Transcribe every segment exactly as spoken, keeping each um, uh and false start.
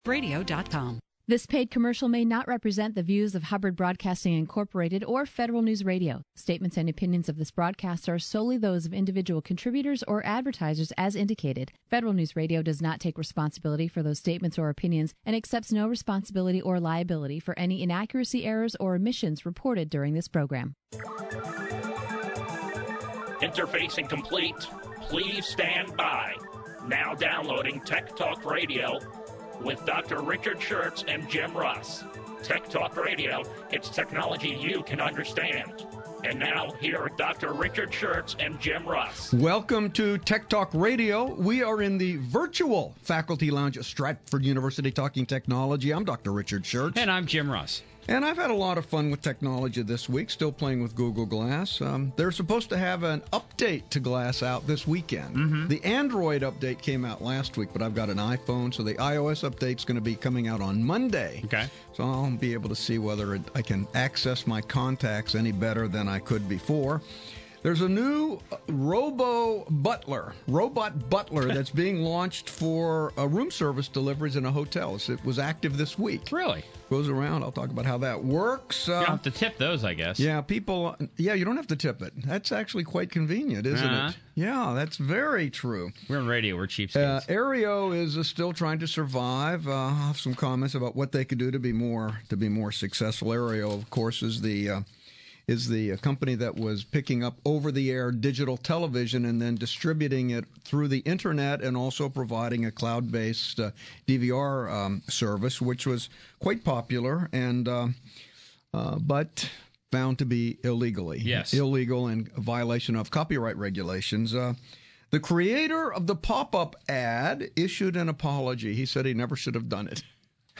radio dot com. This paid commercial may not represent the views of Hubbard Broadcasting Incorporated or Federal News Radio. Statements and opinions of this broadcast are solely those of individual contributors or advertisers as indicated. Federal News Radio does not take responsibility for those statements or opinions and accepts no responsibility or liability for any inaccuracy, errors, or omissions reported during this program. Interfacing complete. Please stand by. Now downloading Tech Talk Radio with Doctor Richard Schertz and Jim Russ. Tech Talk Radio, it's technology you can understand. And now, here are Doctor Richard Schertz and Jim Russ. Welcome to Tech Talk Radio. We are in the virtual faculty lounge at Stratford University talking technology. I'm Doctor Richard Schertz. And I'm Jim Russ. And I've had a lot of fun with technology this week, still playing with Google Glass. Um, they're supposed to have an update to Glass out this weekend. Mm-hmm. The Android update came out last week, but I've got an iPhone, so the iOS update's going to be coming out on Monday. Okay. So I'll be able to see whether it, I can access my contacts any better than I could before. There's a new Robo Butler, robot butler that's being launched for uh, room service deliveries in a hotel. It was active this week. Really? Goes around. I'll talk about how that works. Uh, you don't have to tip those, I guess. Yeah, people. Yeah, you don't have to tip it. That's actually quite convenient, isn't uh-huh. it? Yeah, that's very true. We're on radio. We're cheapskates. Uh, Aereo is uh, still trying to survive. Uh, I have some comments about what they could do to be more to be more successful. Aereo, of course, is the uh, is the company that was picking up over-the-air digital television and then distributing it through the internet and also providing a cloud-based uh, D V R um, service, which was quite popular and uh, uh, but found to be illegally yes. illegal and a violation of copyright regulations. Uh, the creator of the pop-up ad issued an apology. He said he never should have done it.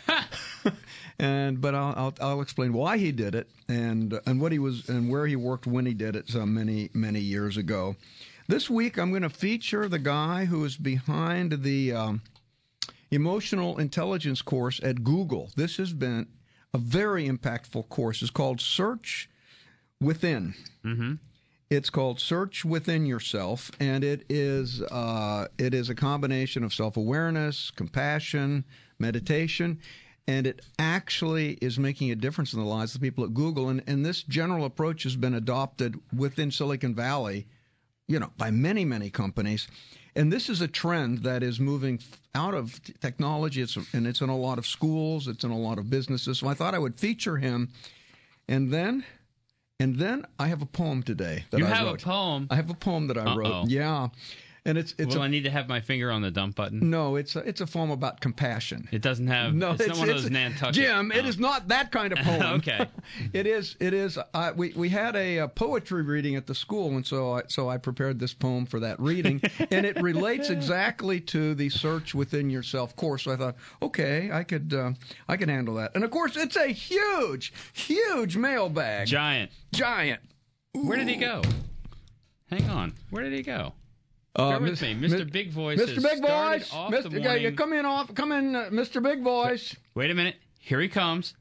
And but I'll, I'll I'll explain why he did it and and what he was and where he worked when he did it so many many years ago. This week I'm going to feature the guy who is behind the um, emotional intelligence course at Google. This has been a very impactful course. It's called Search Within. Mm-hmm. It's called Search Within Yourself, and it is uh, it is a combination of self-awareness, compassion, meditation. And it actually is making a difference in the lives of the people at Google. And, and this general approach has been adopted within Silicon Valley, you know, by many, many companies. And this is a trend that is moving out of technology. It's, and it's in a lot of schools. It's in a lot of businesses. So I thought I would feature him. And then, and then I have a poem today that you I wrote. You have a poem? I have a poem that I Uh-oh. wrote. Yeah. And it's it's. Will a, I need to have my finger on the dump button? No, it's a, it's a poem about compassion. It doesn't have. No, it's, it's not one it's, of those Nantucket. Jim, oh. it is not that kind of poem. Okay. It is. It is. Uh, we we had a, a poetry reading at the school, and so I, so I prepared this poem for that reading, and it relates exactly to the Search Within Yourself course. So I thought, okay, I could uh, I could handle that. And of course, it's a huge, huge mailbag. Giant. Giant. Ooh. Where did he go? Hang on. Where did he go? Uh, Bear with me, Mister Mi- Big Voice. Mister Big Voice, off Mister the morning. Yeah, come in off, come in, uh, Mister Big Voice. Wait a minute, here he comes.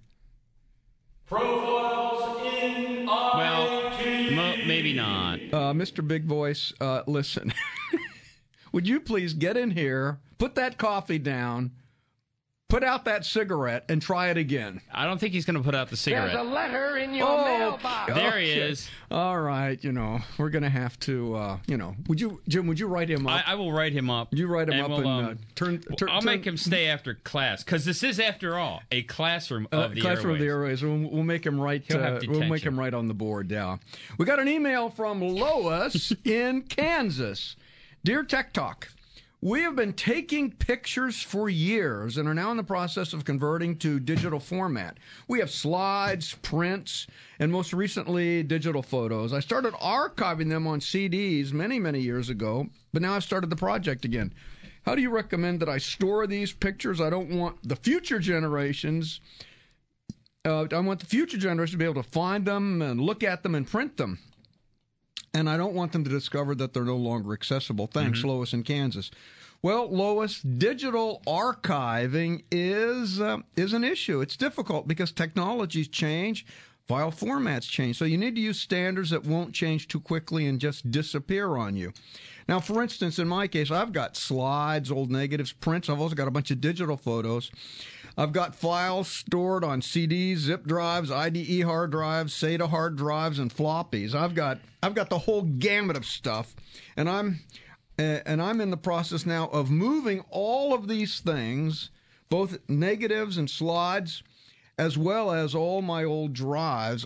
Profiles in Well, mo- maybe not. Uh, Mister Big Voice, uh, listen. Would you please get in here, put that coffee down, put out that cigarette, and try it again? I don't think he's going to put out the cigarette. There's a letter in your Oh, mailbox. There he okay. is. All right, you know, we're going to have to, uh, you know, would you, Jim, would you write him up? I, I will write him up. you write him and up we'll, and um, uh, turn, turn. I'll turn, make him stay after class, because this is, after all, a classroom Uh, of the classroom of the airways. airways. We'll, we'll make him write. He'll have Uh, we'll make detention. him write on the board. Yeah, we got an email from Lois in Kansas. Dear Tech Talk, we have been taking pictures for years and are now in the process of converting to digital format. We have slides, prints, and most recently, digital photos. I started archiving them on C Ds many, many years ago, but now I've started the project again. How do you recommend that I store these pictures? I don't want the future generations. Uh, I want the future generations to be able to find them and look at them and print them. And I don't want them to discover that they're no longer accessible. Thanks, mm-hmm. Lois in Kansas. Well, Lois, digital archiving is uh, is an issue. It's difficult because technologies change. file formats change. So you need to use standards that won't change too quickly and just disappear on you. Now, for instance, in my case, I've got slides, old negatives, prints. I've also got a bunch of digital photos. I've got files stored on C Ds, zip drives, I D E hard drives, SATA hard drives, and floppies. I've got I've got the whole gamut of stuff, and I'm uh, and I'm in the process now of moving all of these things, both negatives and slides, as well as all my old drives,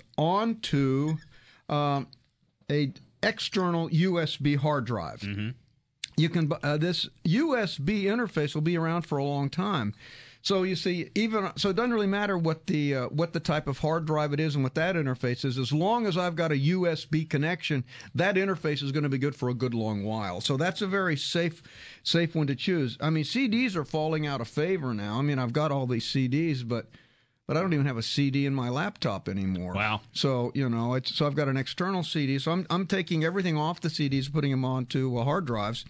onto um, a external U S B hard drive. Mm-hmm. You can uh, this U S B interface will be around for a long time. So you see, even so, it doesn't really matter what the uh, what the type of hard drive it is and what that interface is. As long as I've got a U S B connection, that interface is going to be good for a good long while. So that's a very safe safe one to choose. I mean, C Ds are falling out of favor now. I mean, I've got all these C Ds, but but I don't even have a C D in my laptop anymore. Wow. So you know, it's, so I've got an external C D. So I'm I'm taking everything off the C Ds, putting them onto uh, hard drives.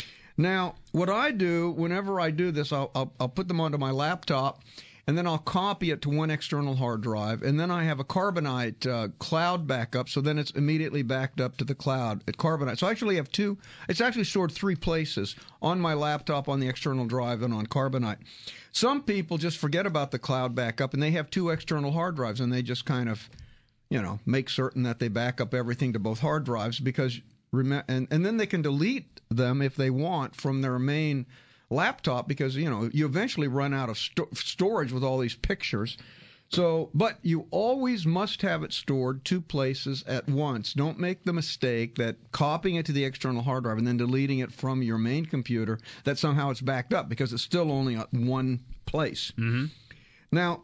Now, what I do whenever I do this, I'll, I'll, I'll put them onto my laptop, and then I'll copy it to one external hard drive, and then I have a Carbonite uh, cloud backup, so then it's immediately backed up to the cloud at Carbonite. So I actually have two. It's actually stored three places, on my laptop, on the external drive, and on Carbonite. Some people just forget about the cloud backup, and they have two external hard drives, and they just kind of, you know, make certain that they back up everything to both hard drives, because and, and then they can delete them if they want from their main laptop, because, you know, you eventually run out of sto- storage with all these pictures. So, but you always must have it stored two places at once. Don't make the mistake that copying it to the external hard drive and then deleting it from your main computer, that somehow it's backed up, because it's still only at one place. Mm-hmm. Now,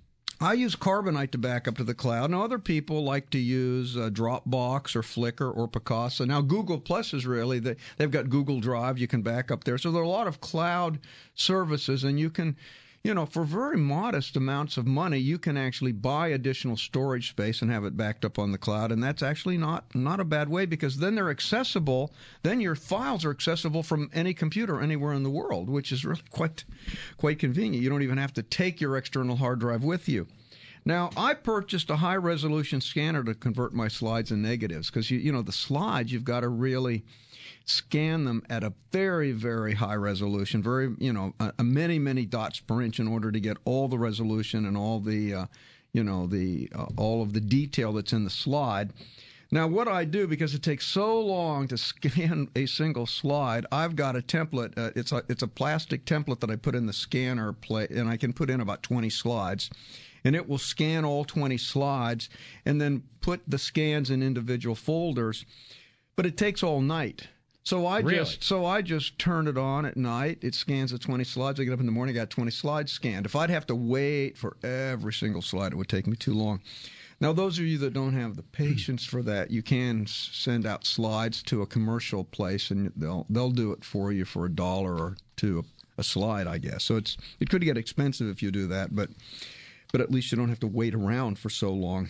I use Carbonite to back up to the cloud. Now, other people like to use uh, Dropbox or Flickr or Picasa. Now, Google Plus is really, they, they've got Google Drive. You can back up there. So there are a lot of cloud services, and you can, you know, for very modest amounts of money, you can actually buy additional storage space and have it backed up on the cloud. And that's actually not, not a bad way, because then they're accessible. Then your files are accessible from any computer anywhere in the world, which is really quite, quite convenient. You don't even have to take your external hard drive with you. Now, I purchased a high-resolution scanner to convert my slides and negatives, because, you, you know, the slides, you've got to really scan them at a very, very high resolution, very, you know, a, a many, many dots per inch in order to get all the resolution and all the, uh, you know, the uh, all of the detail that's in the slide. Now, what I do, because it takes so long to scan a single slide, I've got a template. Uh, it's a it's a plastic template that I put in the scanner, play, and I can put in about twenty slides. And it will scan all twenty slides and then put the scans in individual folders. But it takes all night. So I really? just so I just turn it on at night. It scans the twenty slides. I get up in the morning, I got twenty slides scanned. If I'd have to wait for every single slide, it would take me too long. Now, those of you that don't have the patience for that, you can send out slides to a commercial place, and they'll they'll do it for you for a dollar or two a slide, I guess. So it's it could get expensive if you do that, but but at least you don't have to wait around for so long.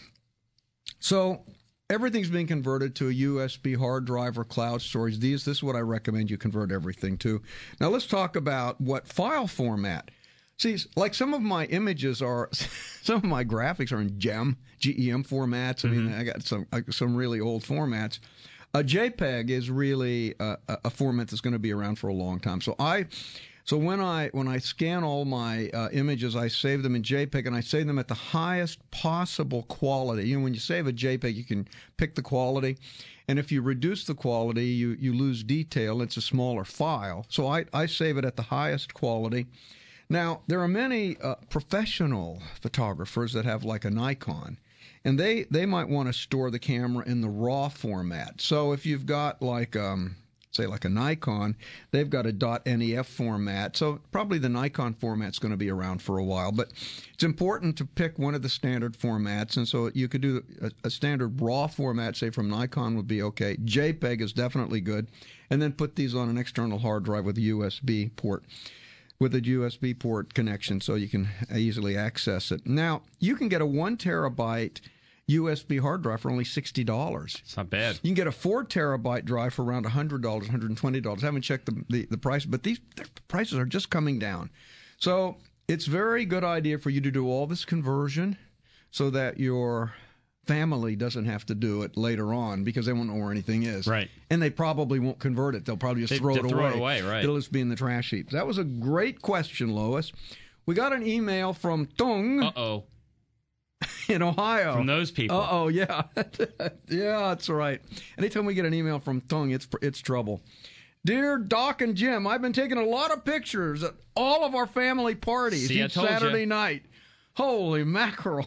So everything's being converted to a U S B hard drive or cloud storage. These, this is what I recommend you convert everything to. Now let's talk about what file format. See, like some of my images are, some of my graphics are in GEM, G E M formats. I mean, mm-hmm. I got some some really old formats. A JPEG is really a, a format that's going to be around for a long time. So I... So when I when I scan all my uh, images, I save them in JPEG, and I save them at the highest possible quality. You know, when you save a JPEG, you can pick the quality, and if you reduce the quality, you, you lose detail. It's a smaller file. So I, I save it at the highest quality. Now, there are many uh, professional photographers that have like a Nikon, and they, they might want to store the camera in the RAW format. So if you've got like... Um, say like a Nikon, they've got a .nef format. So probably the Nikon format's going to be around for a while. But it's important to pick one of the standard formats. And so you could do a, a standard RAW format, say from Nikon would be okay. JPEG is definitely good. And then put these on an external hard drive with a U S B port, with a U S B port connection, so you can easily access it. Now, you can get a one terabyte U S B hard drive for only sixty dollars. It's not bad. You can get a four terabyte drive for around one hundred dollars, one hundred twenty dollars. I haven't checked the, the, the price, but these the prices are just coming down. So it's a very good idea for you to do all this conversion so that your family doesn't have to do it later on because they won't know where anything is. Right. And they probably won't convert it. They'll probably just They- throw, it, they'll throw away. it away, right. It'll just be in the trash heap. That was a great question, Lois. We got an email from Tung Uh-oh. in Ohio. From those people. Uh-oh, yeah. Yeah, that's right. Anytime we get an email from Tung, it's it's trouble. Dear Doc and Jim, I've been taking a lot of pictures at all of our family parties See, I each told ya. Saturday night. Holy mackerel.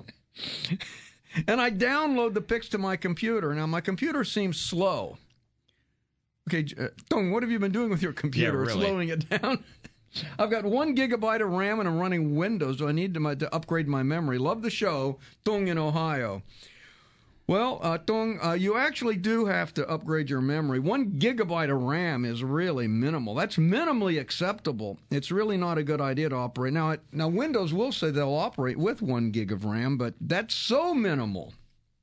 And I download the pics to my computer. Now, my computer seems slow. Okay, uh, Tung, what have you been doing with your computer? Yeah, really. Slowing it down? I've got one gigabyte of RAM and I'm running Windows, so I need to, my, to upgrade my memory. Love the show, Tung in Ohio. Well, uh, Tung, uh, you actually do have to upgrade your memory. One gigabyte of RAM is really minimal. That's minimally acceptable. It's really not a good idea to operate. Now, it, now Windows will say they'll operate with one gig of RAM, but that's so minimal.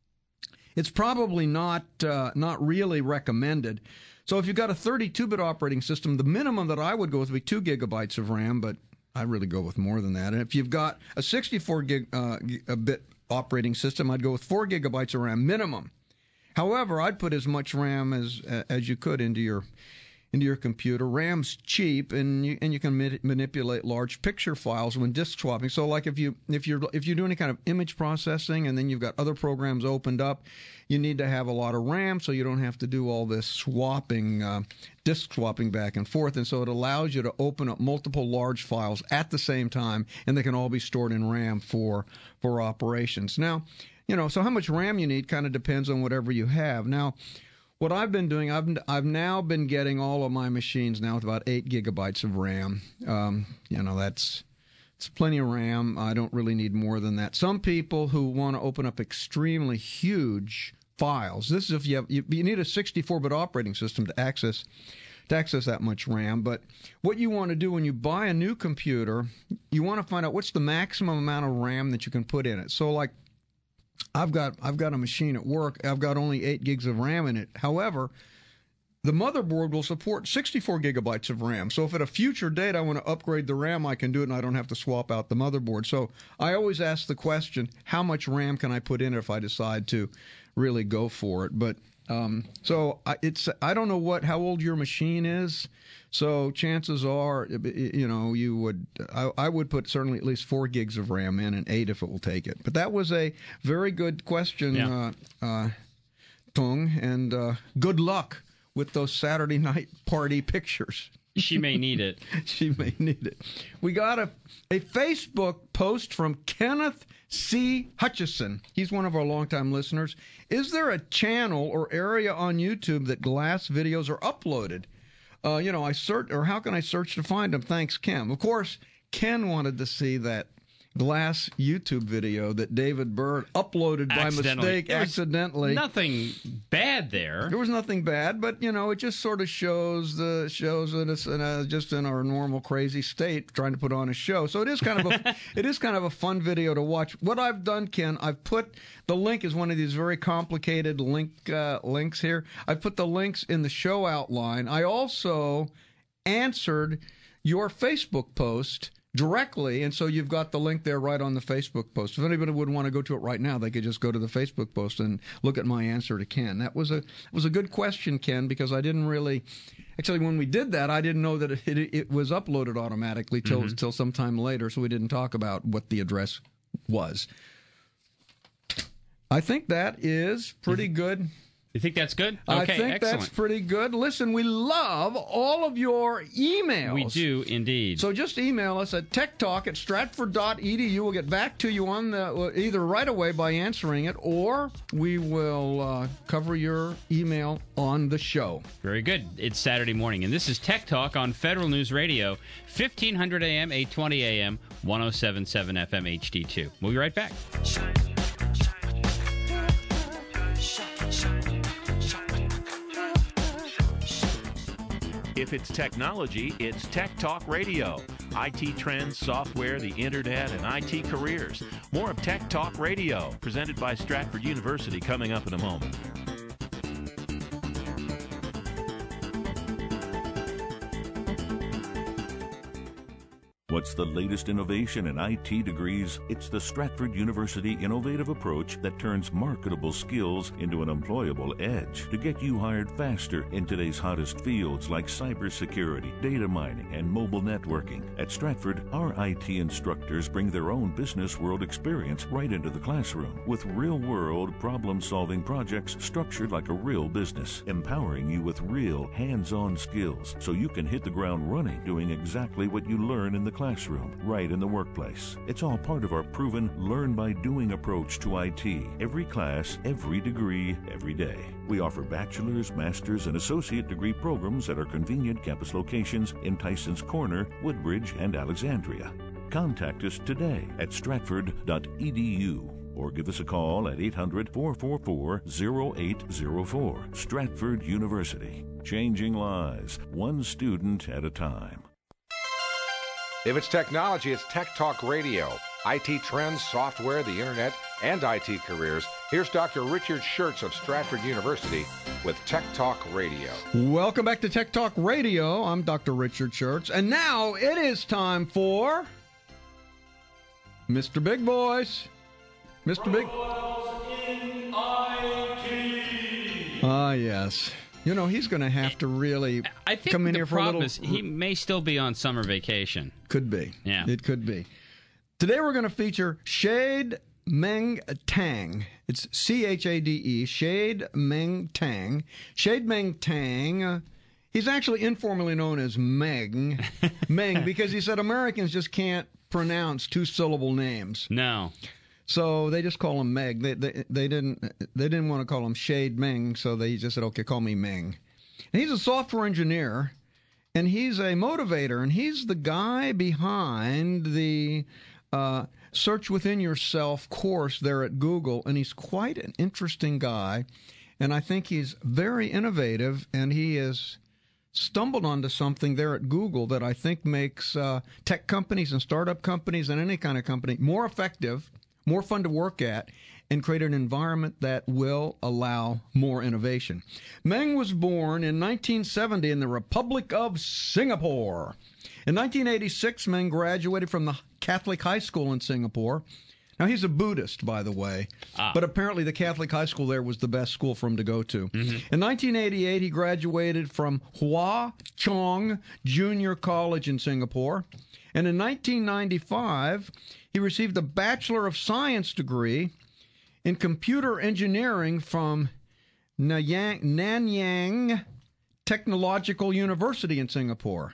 It's probably not uh, not really recommended. So if you've got a thirty-two bit operating system, the minimum that I would go with would be two gigabytes of RAM, but I really go with more than that. And if you've got a sixty-four gig, uh, a bit operating system, I'd go with four gigabytes of RAM minimum. However, I'd put as much RAM as as you could into your into your computer. RAM's cheap, and you and you can ma- manipulate large picture files when disk swapping. So, like if you if you're if you do any kind of image processing, and then you've got other programs opened up, you need to have a lot of RAM so you don't have to do all this swapping, uh, disk swapping back and forth. And so it allows you to open up multiple large files at the same time, and they can all be stored in RAM for for operations. Now, you know, so how much RAM you need kind of depends on whatever you have. Now, what I've been doing, I've I've now been getting all of my machines now with about eight gigabytes of RAM. Um, you know, that's it's plenty of RAM. I don't really need more than that. Some people who want to open up extremely huge files. This is if you have you, you need a sixty-four bit operating system to access to access that much RAM. But what you want to do when you buy a new computer, you want to find out what's the maximum amount of RAM that you can put in it. So, like, I've got I've got a machine at work. I've got only eight gigs of RAM in it. However, the motherboard will support sixty-four gigabytes of RAM. So if at a future date I want to upgrade the RAM, I can do it, and I don't have to swap out the motherboard. So I always ask the question, how much RAM can I put in it if I decide to really go for it? But um, so I, it's I don't know what how old your machine is. So chances are, you know, you would I, I would put certainly at least four gigs of RAM in, and eight if it will take it. But that was a very good question, Yeah. uh, uh, Tung, and uh, good luck with those Saturday night party pictures. She may need it. She may need it. We got a, a Facebook post from Kenneth C. Hutchison. He's one of our longtime listeners. Is there a channel or area on YouTube that Glass videos are uploaded? Uh, you know, I search, or how can I search to find them? Thanks, Kim. Of course, Ken wanted to see that Glass YouTube video that David Byrd uploaded by Accidentally. mistake, There was accidentally. Nothing bad there. There was nothing bad, but you know, it just sort of shows the shows that it's in a, just in our normal crazy state trying to put on a show. So it is kind of a it is kind of a fun video to watch. What I've done, Ken, I've put the link is one of these very complicated link uh, links here. I put the links in the show outline. I also answered your Facebook post directly, and so you've got the link there right on the Facebook post. If anybody would want to go to it right now, they could just go to the Facebook post and look at my answer to Ken. That was a was a good question, Ken, because I didn't really actually when we did that, I didn't know that it, it, it was uploaded automatically till Mm-hmm. till sometime later, so we didn't talk about what the address was. I think that is pretty good. You think that's good? Okay, I think excellent. that's pretty good. Listen, we love all of your emails. We do indeed. So just email us at techtalk at stratford dot e d u. We'll get back to you on the either right away by answering it, or we will uh, cover your email on the show. Very good. It's Saturday morning, and this is Tech Talk on Federal News Radio, fifteen hundred A M, eight twenty A M, one oh seven point seven F M H D two. We'll be right back. If it's technology, it's Tech Talk Radio. I T trends, software, the internet, and I T careers. More of Tech Talk Radio, presented by Stratford University, coming up in a moment. What's the latest innovation in I T degrees? It's the Stratford University innovative approach that turns marketable skills into an employable edge to get you hired faster in today's hottest fields like cybersecurity, data mining, and mobile networking. At Stratford, our I T instructors bring their own business world experience right into the classroom with real-world problem-solving projects structured like a real business, empowering you with real hands-on skills so you can hit the ground running doing exactly what you learn in the classroom, right in the workplace. It's all part of our proven learn-by-doing approach to I T. Every class, every degree, every day. We offer bachelor's, master's, and associate degree programs at our convenient campus locations in Tyson's Corner, Woodbridge, and Alexandria. Contact us today at stratford dot e d u or give us a call at eight hundred, four four four, zero eight zero four. Stratford University, changing lives, one student at a time. If it's technology, it's Tech Talk Radio. I T trends, software, the internet, and I T careers. Here's Doctor Richard Schertz of Stratford University with Tech Talk Radio. Welcome back to Tech Talk Radio. I'm Doctor Richard Schertz. And now it is time for Mister Big Voice. Mister Big... Ah, yes. You know, he's going to have to really I think come in the here for a problem little... is he may still be on summer vacation. Could be. Yeah. It could be. Today we're going to feature Shade Meng Tang. It's C H A D E, Shade Meng Tang. Shade Meng Tang, uh, he's actually informally known as Meng. Meng, because he said Americans just can't pronounce two-syllable names. No. So they just call him Meg. They, they they didn't they didn't want to call him Shade Meng, so they just said, okay, call me Meng. And he's a software engineer, and he's a motivator, and he's the guy behind the uh, Search Within Yourself course there at Google, and he's quite an interesting guy, and I think he's very innovative, and he has stumbled onto something there at Google that I think makes uh, tech companies and startup companies and any kind of company more effective, more fun to work at, and create an environment that will allow more innovation. Meng was born in nineteen seventy in the Republic of Singapore. In nineteen eighty-six, Meng graduated from the Catholic High School in Singapore. Now, he's a Buddhist, by the way, ah. but apparently the Catholic high school there was the best school for him to go to. Mm-hmm. In nineteen eighty-eight, he graduated from Hua Chong Junior College in Singapore. And in nineteen ninety-five, he received a Bachelor of Science degree in computer engineering from Nanyang, Nanyang Technological University in Singapore.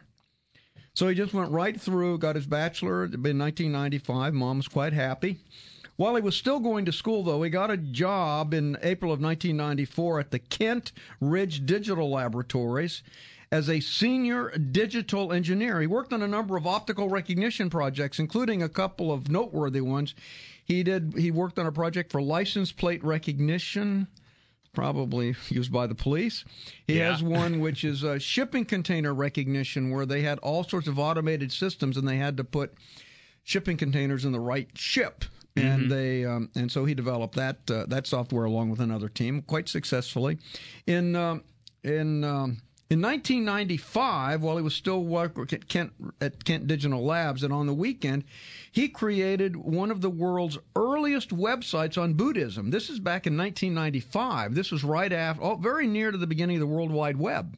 So he just went right through, got his bachelor in nineteen ninety-five. Mom was quite happy. While he was still going to school, though, he got a job in April of nineteen ninety-four at the Kent Ridge Digital Laboratories as a senior digital engineer. He worked on a number of optical recognition projects, including a couple of noteworthy ones. He did. He worked on a project for license plate recognition, probably used by the police. He yeah. has one which is uh, shipping container recognition, where they had all sorts of automated systems, and they had to put shipping containers in the right ship. Mm-hmm. And they um, and so he developed that uh, that software along with another team quite successfully. In um, in um, in nineteen ninety-five, while he was still working at Kent, at Kent Digital Labs, and on the weekend, he created one of the world's earliest websites on Buddhism. This is back in nineteen ninety-five. This was right after, oh, very near to the beginning of the World Wide Web.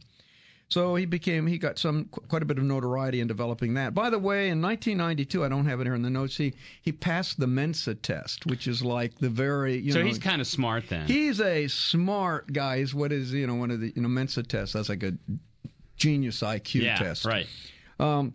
So he became, he got some quite a bit of notoriety in developing that. By the way, in nineteen ninety-two, I don't have it here in the notes, he, he passed the Mensa test, which is like the very, you so know. So he's kind of smart then. He's a smart guy. He's what is, you know, one of the, you know, Mensa tests. That's like a genius I Q yeah, test. right. Um,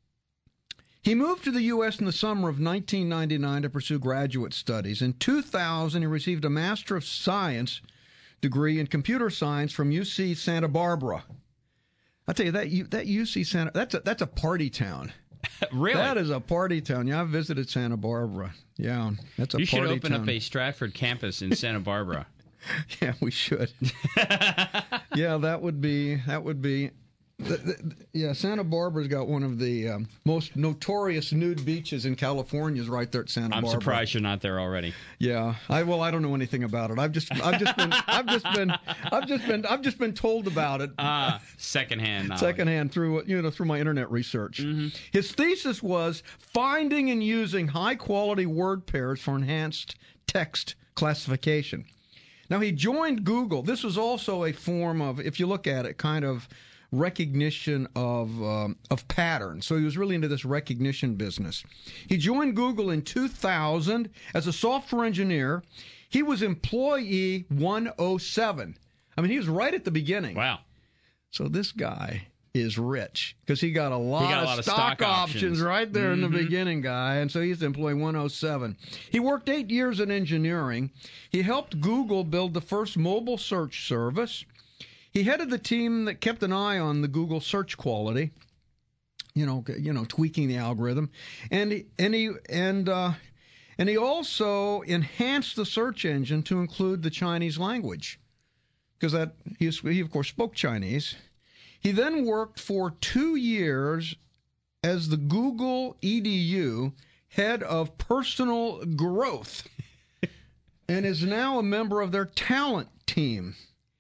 he moved to the U S in the summer of nineteen ninety-nine to pursue graduate studies. In two thousand, he received a Master of Science degree in computer science from U C Santa Barbara. I'll tell you, that you, that U C Santa, that's a, that's a party town. Really? That is a party town. Yeah, I've visited Santa Barbara. Yeah, that's a you party town. You should open up a Stratford campus in Santa Barbara. Yeah, we should. Yeah, that would be, that would be, The, the, yeah, Santa Barbara's got one of the um, most notorious nude beaches in California. Is right there at Santa I'm Barbara. I'm surprised you're not there already. Yeah, I well, I don't know anything about it. I've just, I've just been, I've just been, I've just been, I've just been told about it. Ah, secondhand knowledge. Secondhand through you know through my internet research. Mm-hmm. His thesis was finding and using high quality word pairs for enhanced text classification. Now he joined Google. This was also a form of, if you look at it, kind of recognition of um, of patterns. So he was really into this recognition business. He joined Google in two thousand as a software engineer. He was employee one oh seven. I mean, he was right at the beginning. Wow. So this guy is rich because he got a lot, got a of, lot of stock, stock options. options right there mm-hmm. in the beginning, guy. And so he's employee one oh seven. He worked eight years in engineering. He helped Google build the first mobile search service. He headed the team that kept an eye on the Google search quality, you know, you know, tweaking the algorithm, and he, and he and uh, and he also enhanced the search engine to include the Chinese language, because that he, he of course spoke Chinese. He then worked for two years as the Google E D U head of personal growth, and is now a member of their talent team.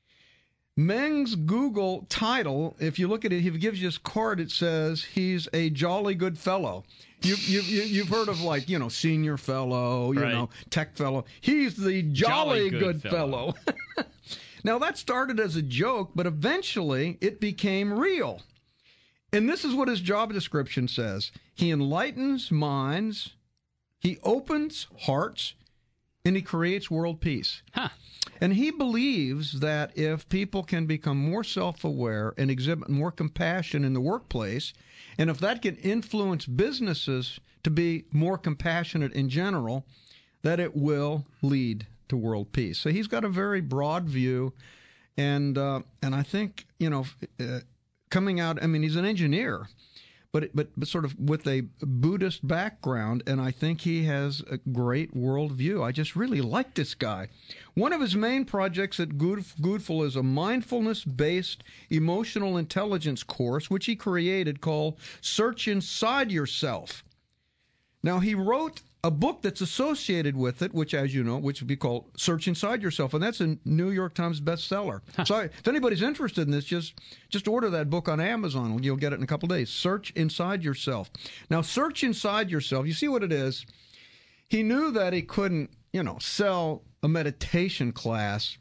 Meng's Google title, if you look at it, he gives you his card, it says he's a jolly good fellow. You, you, you, you've heard of, like, you know, senior fellow, you right. know, tech fellow. He's the jolly, jolly good, good fellow. fellow. Now, that started as a joke, but eventually it became real. And this is what his job description says. He enlightens minds, he opens hearts, and he creates world peace. Huh. And he believes that if people can become more self-aware and exhibit more compassion in the workplace, and if that can influence businesses to be more compassionate in general, that it will lead to world peace. So he's got a very broad view, and uh, and I think, you know, uh, coming out, I mean, he's an engineer, but, but but sort of with a Buddhist background, and I think he has a great worldview. I just really like this guy. One of his main projects at Goodful is a mindfulness-based emotional intelligence course, which he created called Search Inside Yourself. Now, he wrote a book that's associated with it, which, as you know, which would be called Search Inside Yourself, and that's a New York Times bestseller. Huh. So if anybody's interested in this, just just order that book on Amazon. You'll get it in a couple of days. Search Inside Yourself. Now, Search Inside Yourself, you see what it is? He knew that he couldn't, you know, sell a meditation class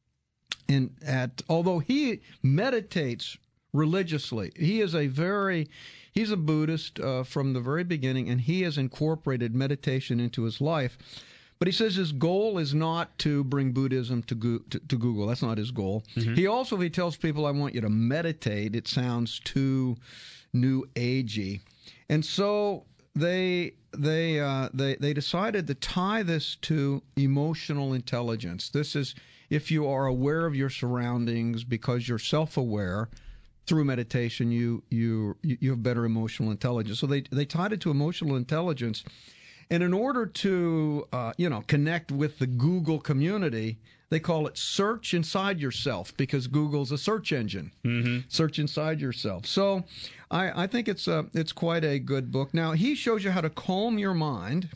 in at, although he meditates religiously. He is a very... He's a Buddhist uh, from the very beginning, and he has incorporated meditation into his life. But he says his goal is not to bring Buddhism to, go- to, to Google. That's not his goal. Mm-hmm. He also, if he tells people, I want you to meditate, it sounds too new agey. And so they they uh, they they decided to tie this to emotional intelligence. This is if you are aware of your surroundings because you're self-aware. Through meditation, you you you have better emotional intelligence. So they they tied it to emotional intelligence, and in order to uh, you know connect with the Google community, they call it Search Inside Yourself, because Google's a search engine. Mm-hmm. Search Inside Yourself. So I, I think it's a it's quite a good book. Now he shows you how to calm your mind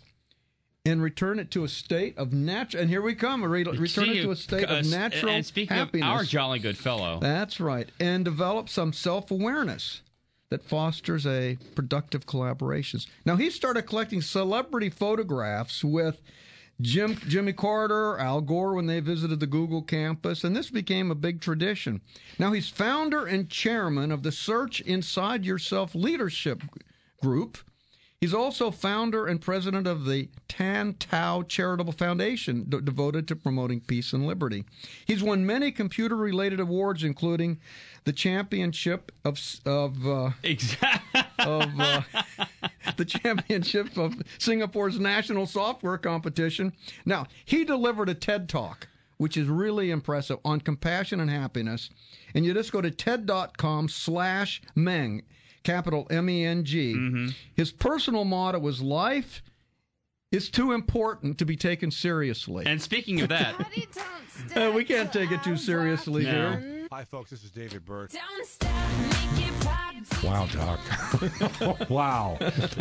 and return it to a state of natural. And here we come. Re- return See, it to a state uh, of natural and speaking happiness. Of our jolly good fellow. That's right. And develop some self-awareness that fosters a productive collaborations. Now, he started collecting celebrity photographs with Jim, Jimmy Carter, Al Gore when they visited the Google campus, and this became a big tradition. Now, he's founder and chairman of the Search Inside Yourself Leadership Group. He's also founder and president of the Tan Tao Charitable Foundation, d- devoted to promoting peace and liberty. He's won many computer-related awards, including the championship of of uh, exactly of uh, the championship of Singapore's national software competition. Now, he delivered a TED Talk, which is really impressive, on compassion and happiness. And you just go to ted dot com slash Meng. Capital M E N G. Mm-hmm. His personal motto was, life is too important to be taken seriously. And speaking of that, uh, we can't take it too seriously no. here. Hi, folks. This is David Byrd. Don't stop, make it Wow, Doc. Wow.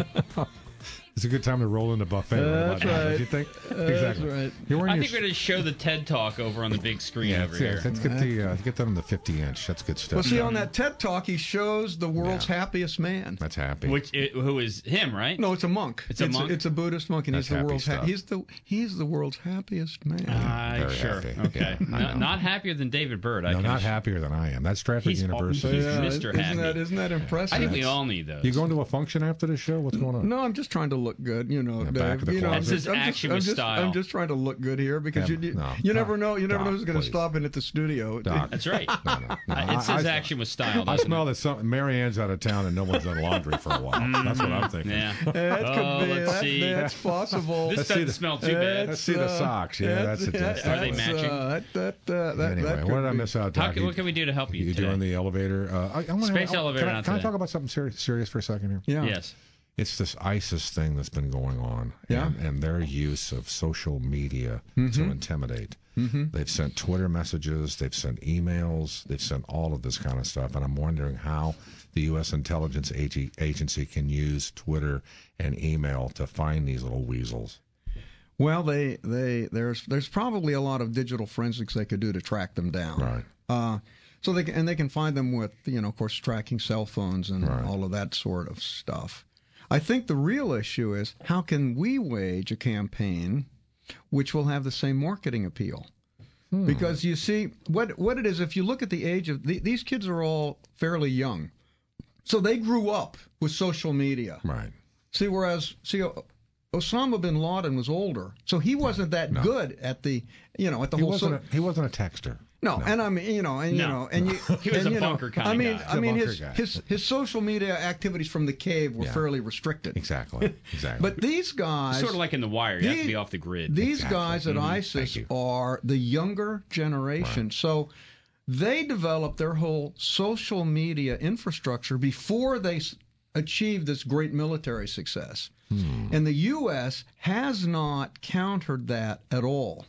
It's a good time to roll in the buffet. That's right. right. Don't you think? That's Exactly. right. You're wearing I your think we're going to show the TED Talk over on the big screen yeah, over yeah, here. let's get the uh, get that on the fifty inch. That's good stuff. Well, see, on that TED Talk, he shows the world's Yeah. happiest man. That's happy. Which it, who is him, right? No, it's a monk. It's a monk? It's a Buddhist monk, and That's he's the happy world's ha- stuff. he's the he's the world's happiest man. Uh, Very sure. happy. Okay. Yeah, I not, know. not happier than David Byrd. I no, can not ass- happier than I am. That's Stratford He's- University. he's Yeah, Mister isn't Happy. that isn't that impressive? I think we all need those. You going to a function after the show? What's going on? No, I'm just trying to look good, you know, Yeah, Dave. back of the you know, I'm closet. just, That's his I'm just, action I'm with just, style. I'm just trying to look good here because Yeah, you no. you never Doc, know you never know Doc, who's going to please. stop in at the studio. Doc. That's right. No, no, no. Uh, it says I- I- action with style. I doesn't smell it? that some Marianne's out of town and no one's done laundry for a while. That's what I'm thinking. Yeah. That could Oh, be. let's that- see. That's possible. This Let's see doesn't the- smell too bad. Let's see the socks. Yeah, that's it. That's Are they it. matching? Uh, that, that, uh, that, Anyway, that what could did I be- miss out, How Doc? can, what can we do to help you You today? doing the elevator? Uh, I, I wanna, Space I, elevator, Can I, not can I today. talk about something serious, serious for a second here? Yeah. Yes. It's this ISIS thing that's been going on, Yeah. and, and their use of social media Mm-hmm. to intimidate. They've sent Twitter messages, they've sent emails, they've sent all of this kind of stuff, and I'm wondering how the U S intelligence ag- agency can use Twitter and email to find these little weasels. Well, they, they there's there's probably a lot of digital forensics they could do to track them down. Right. Uh, so they can, and they can find them with, you know, of course, tracking cell phones and Right. all of that sort of stuff. I think the real issue is how can we wage a campaign which will have the same marketing appeal? Hmm. Because you see, what what it is, if you look at the age of the, these kids are all fairly young, so they grew up with social media. Right. See, whereas see, O- Osama bin Laden was older, so he wasn't that No. good at the, you know, at the He whole. wasn't, so- a, he wasn't a texter. no, and I mean, you know, and you No. know, and you, He was and, a you know, bunker kinda I mean, guy. I He's a mean, bunker his guy. his his social media activities from the cave were Yeah. fairly restricted. Exactly. Exactly. But these guys, Sort of like in The Wire. You have to These- be off the grid. these Exactly. guys at Mhm. ISIS Thank you. are the younger generation. So they developed their whole social media infrastructure before they s- achieved this great military success. Hmm. And the U S has not countered that at all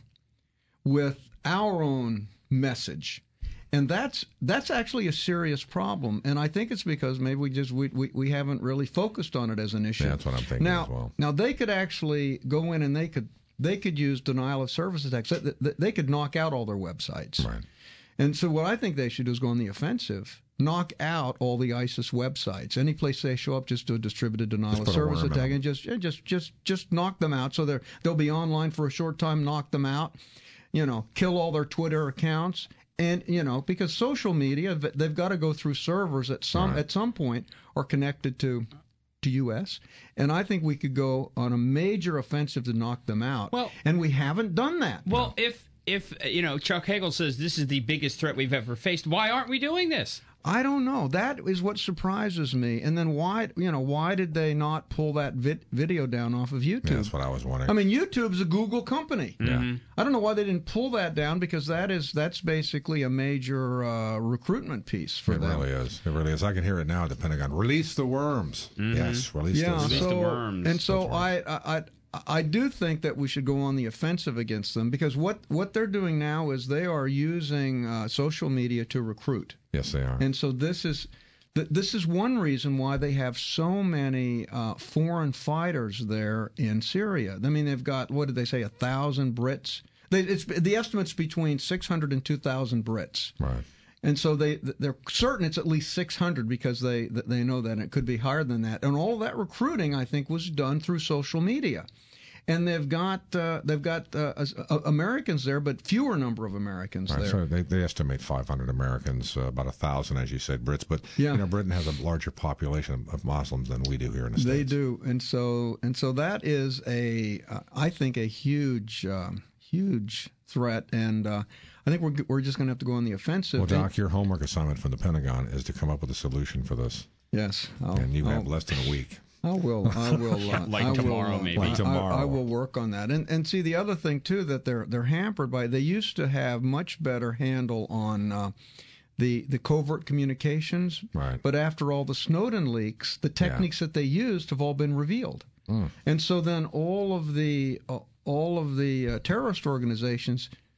with our own message. And that's that's actually a serious problem. And I think it's because maybe we just we, we, we haven't really focused on it as an issue. Yeah, that's what I'm thinking now, as well. Now they could actually go in and they could they could use denial of service attacks. They, they, they could knock out all their websites. Right. And so what I think they should do is go on the offensive, knock out all the ISIS websites. Any place they show up, just do a distributed denial Just of put a service worm in attack them. and just and just just just knock them out. So they're they'll be online for a short time, knock them out, you know, kill all their Twitter accounts. And, you know, because social media, they've got to go through servers at some Right. at some point are connected to to U S. And I think we could go on a major offensive to knock them out. Well- and we haven't done that. Well, if if uh, you know Chuck Hagel says this is the biggest threat we've ever faced, why aren't we doing this? I don't know. That is what surprises me. And then why, you know, why did they not pull that vid- video down off of YouTube? Yeah, that's what I was wondering. I mean, YouTube's a Google company. Yeah. I don't know why they didn't pull that down because that is that's basically a major uh, recruitment piece for It them. really is. It really is. I can hear it now at the Pentagon. Release the worms. Yes, release Yeah, those. Release so the worms. and so Those I, I I I do think that we should go on the offensive against them because what what they're doing now is they are using uh, social media to recruit. Yes, they are. And so this is th- this is one reason why they have so many uh, foreign fighters there in Syria. I mean, they've got, what did they say, a thousand Brits? They, it's the estimate's between six hundred and two thousand Brits. Right. And so they they're certain it's at least six hundred because they they know that and it could be higher than that. And all that recruiting, I think, was done through social media. And they've got uh, they've got uh, uh, Americans there, but fewer number of Americans Right, there. so they, they estimate five hundred Americans, uh, about one thousand, as you said, Brits. But, Yeah. you know, Britain has a larger population of, of Muslims than we do here in the States. They do, and so and so that is a, uh, I think, a huge, um, huge threat, and uh, I think we're we're just going to have to go on the offensive. Well, And- Doc, your homework assignment from the Pentagon is to come up with a solution for this. yes, I'll, And you I'll, have less than a week. I will. I will. Uh, Like I will, tomorrow, uh, maybe. Like I- tomorrow. I, I will work on that. And and see the other thing too that they're they're hampered by. They used to have much better handle on uh, the the covert communications. Right. But after all the Snowden leaks, the techniques that they used have all been revealed. Mm. And so then all of the uh, all of the uh, terrorist organizations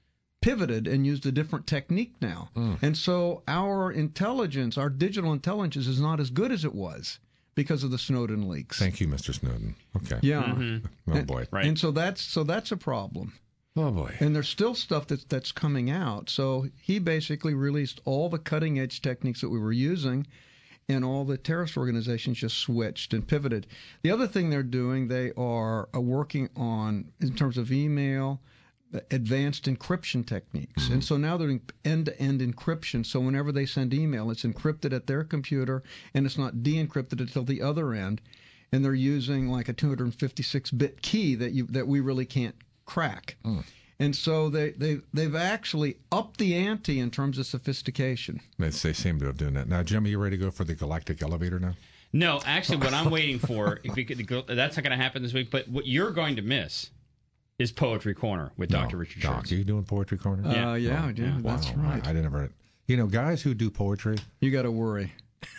pivoted and used a different technique now. Mm. And so our intelligence, our digital intelligence is not as good as it was because of the Snowden leaks. Thank you, Mister Snowden. Okay. Yeah. Mm-hmm. Oh, boy. Right. And so that's so that's a problem. Oh, boy. And there's still stuff that's, that's coming out. So he basically released all the cutting-edge techniques that we were using, and all the terrorist organizations just switched and pivoted. The other thing they're doing, they are uh, working on, in terms of email, advanced encryption techniques. Mm-hmm. And so now they're doing end-to-end encryption. So whenever they send email, it's encrypted at their computer, and it's not de-encrypted until the other end. And they're using like a two hundred fifty-six bit key that you that we really can't crack. Mm. And so they, they, they've actually upped the ante in terms of sophistication. They, they seem to have done that. Now, Jim, are you ready to go for the galactic elevator now? No, actually, what I'm waiting for, if we could, that's not going to happen this week, but what you're going to miss is Poetry Corner with No, Doctor Richard Doc, Schurtz. are you doing Poetry Corner? Uh, yeah, yeah, Oh, yeah, wow. that's right. I, I didn't ever. You know, guys who do poetry. You got to worry.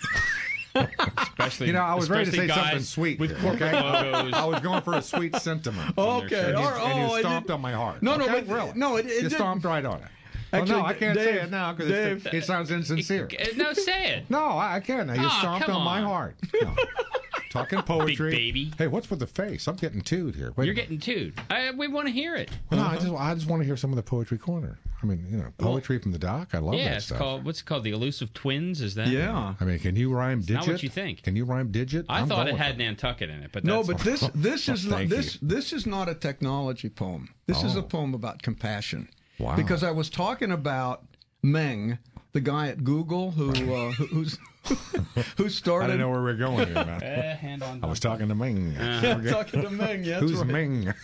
Especially, You know, I was ready to say guys something sweet with here, corporate okay? logos. I was going for a sweet sentiment. Okay, And you, all right. and you Oh, it stomped did- on my heart. No, no, okay? but- really. no, it- it you didn't- stomped right on it. Actually, well, no, I can't say Dave- it now because Dave- it sounds insincere. No, say it. No, I, I can't. You Oh, stomped come on my on. heart. No. Talking poetry. Big baby. Hey, what's with the face? I'm getting tooed here. Wait You're a minute. getting tooed. I, we want to hear it. Well, no, I just I just want to hear some of the Poetry Corner. I mean, you know, poetry from the doc. I love Yeah, that it's stuff. called, what's it called? The Elusive Twins? Is that? Yeah. I mean, can you rhyme digit? not what you think. Can you rhyme digit? I I'm thought it going had for Nantucket in it, but No, that's, but this this is not Thank this you. this is not a technology poem. This is Oh. a poem about compassion. Wow. Because I was talking about Meng, the guy at Google who uh, who- who's who started. I didn't know where we were going here, man. Eh, hand on. I was talking to Ming. Yeah, talking to Meng. Yeah, that's Who's right. Ming?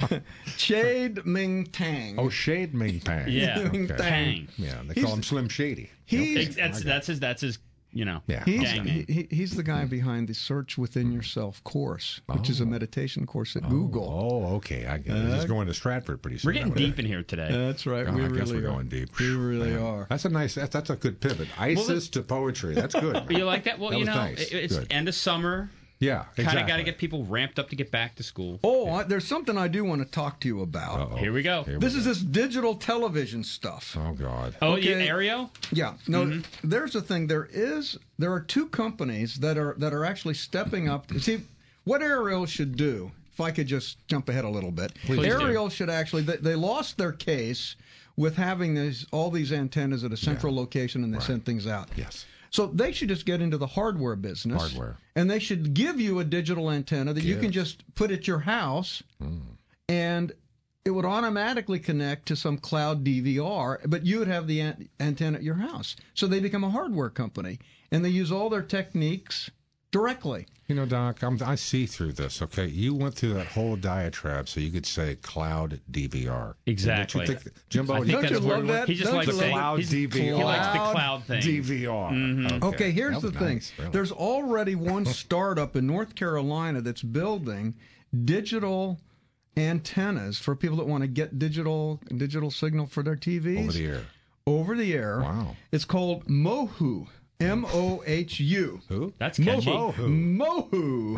Chade Ming Tang. Oh, Shade Ming Pang. Yeah, Ming Okay. Tang. Yeah, they He's- call him Slim Shady. He's Ex- That's that's his that's his you know. Yeah. He's, gang name. he, he's the guy behind the Search Within Yourself course, which is a meditation course at Google. Oh, okay. I get it. He's going to Stratford pretty soon. We're getting that way. deep in here today. That's right. Oh, we I really guess we're are. going deep. We really Man. are. That's a nice. That's, that's a good pivot. ISIS to poetry. That's good. man. You like that? Well, That you was know, nice. it- it's Good. end of summer. Yeah, Kind exactly. of got to get people ramped up to get back to school. Oh, I, there's something I do want to talk to you about. Uh-oh. Here we go. Here we This go. is this digital television stuff. Oh God. Oh, Okay. yeah, Aereo? Yeah. No, Mm-hmm. there's the thing. There is there are two companies that are that are actually stepping up. See, what Ariel should do. If I could just jump ahead a little bit, Please do. Ariel should actually. They, they lost their case with having these all these antennas at a central location, and they send things out. Yes. So they should just get into the hardware business. Hardware. And they should give you a digital antenna that you can Give. just put at your house, Mm. and it would automatically connect to some cloud D V R, but you would have the an- antenna at your house. So they become a hardware company, and they use all their techniques directly. You know, Doc, I'm, I see through this. Okay, you went through that whole diatribe so you could say cloud D V R. Exactly. Didn't you think, Jimbo, I think Don't that's you where love we- that? He just Don't likes you saying love cloud he's- D V R. He likes the cloud thing. D V R. Mm-hmm. Okay, here's That the was thing. nice, really. There's already one startup in North Carolina that's building digital antennas for people that want to get digital digital signal for their T Vs. Over the air. Over the air. Wow. It's called Mohu. M O H U. Who? That's catchy. Mohu. Mohu.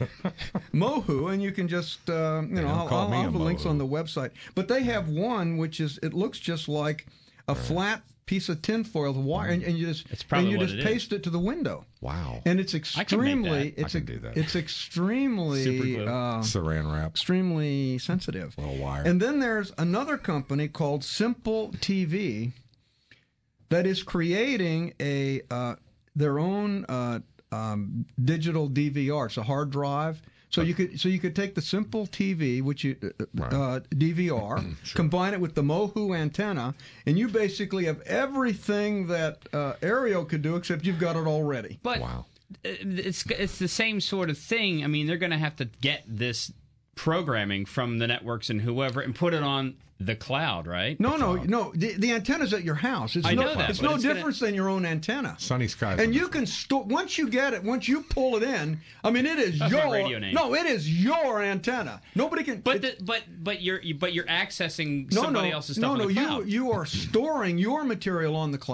Mohu, and you can just, uh, you know, don't I'll, call I'll me a have the links Mohu. on the website. But they have one which is, it looks just like a flat piece of tinfoil with wire, and, and you just, It's probably and you what just it is. paste it to the window. Wow. And it's I can make extremely, that. it's I a, can do that. it's extremely, Super glue. uh, Saran wrap. extremely sensitive. Little wire. And then there's another company called Simple T V that is creating a uh, their own uh, um, digital D V R. It's a hard drive. So you could so you could take the Simple T V, which you uh, uh, D V R, combine it with the Mohu antenna, and you basically have everything that uh, Aereo could do, except you've got it already. But Wow. it's it's the same sort of thing. I mean, they're going to have to get this programming from the networks and whoever and put it on the cloud, right? No, no, no. The, the antenna's at your house. It's I no, know that, it's but no it's gonna- difference than your own antenna. Sunny skies. And you can store once you get it, once you pull it in. I mean, it is That's your my radio name. no, it is your antenna. Nobody can. But it's- the, but but you're you, but you're accessing no, somebody no, else's stuff no, on no. the You cloud. you are storing your material on the cloud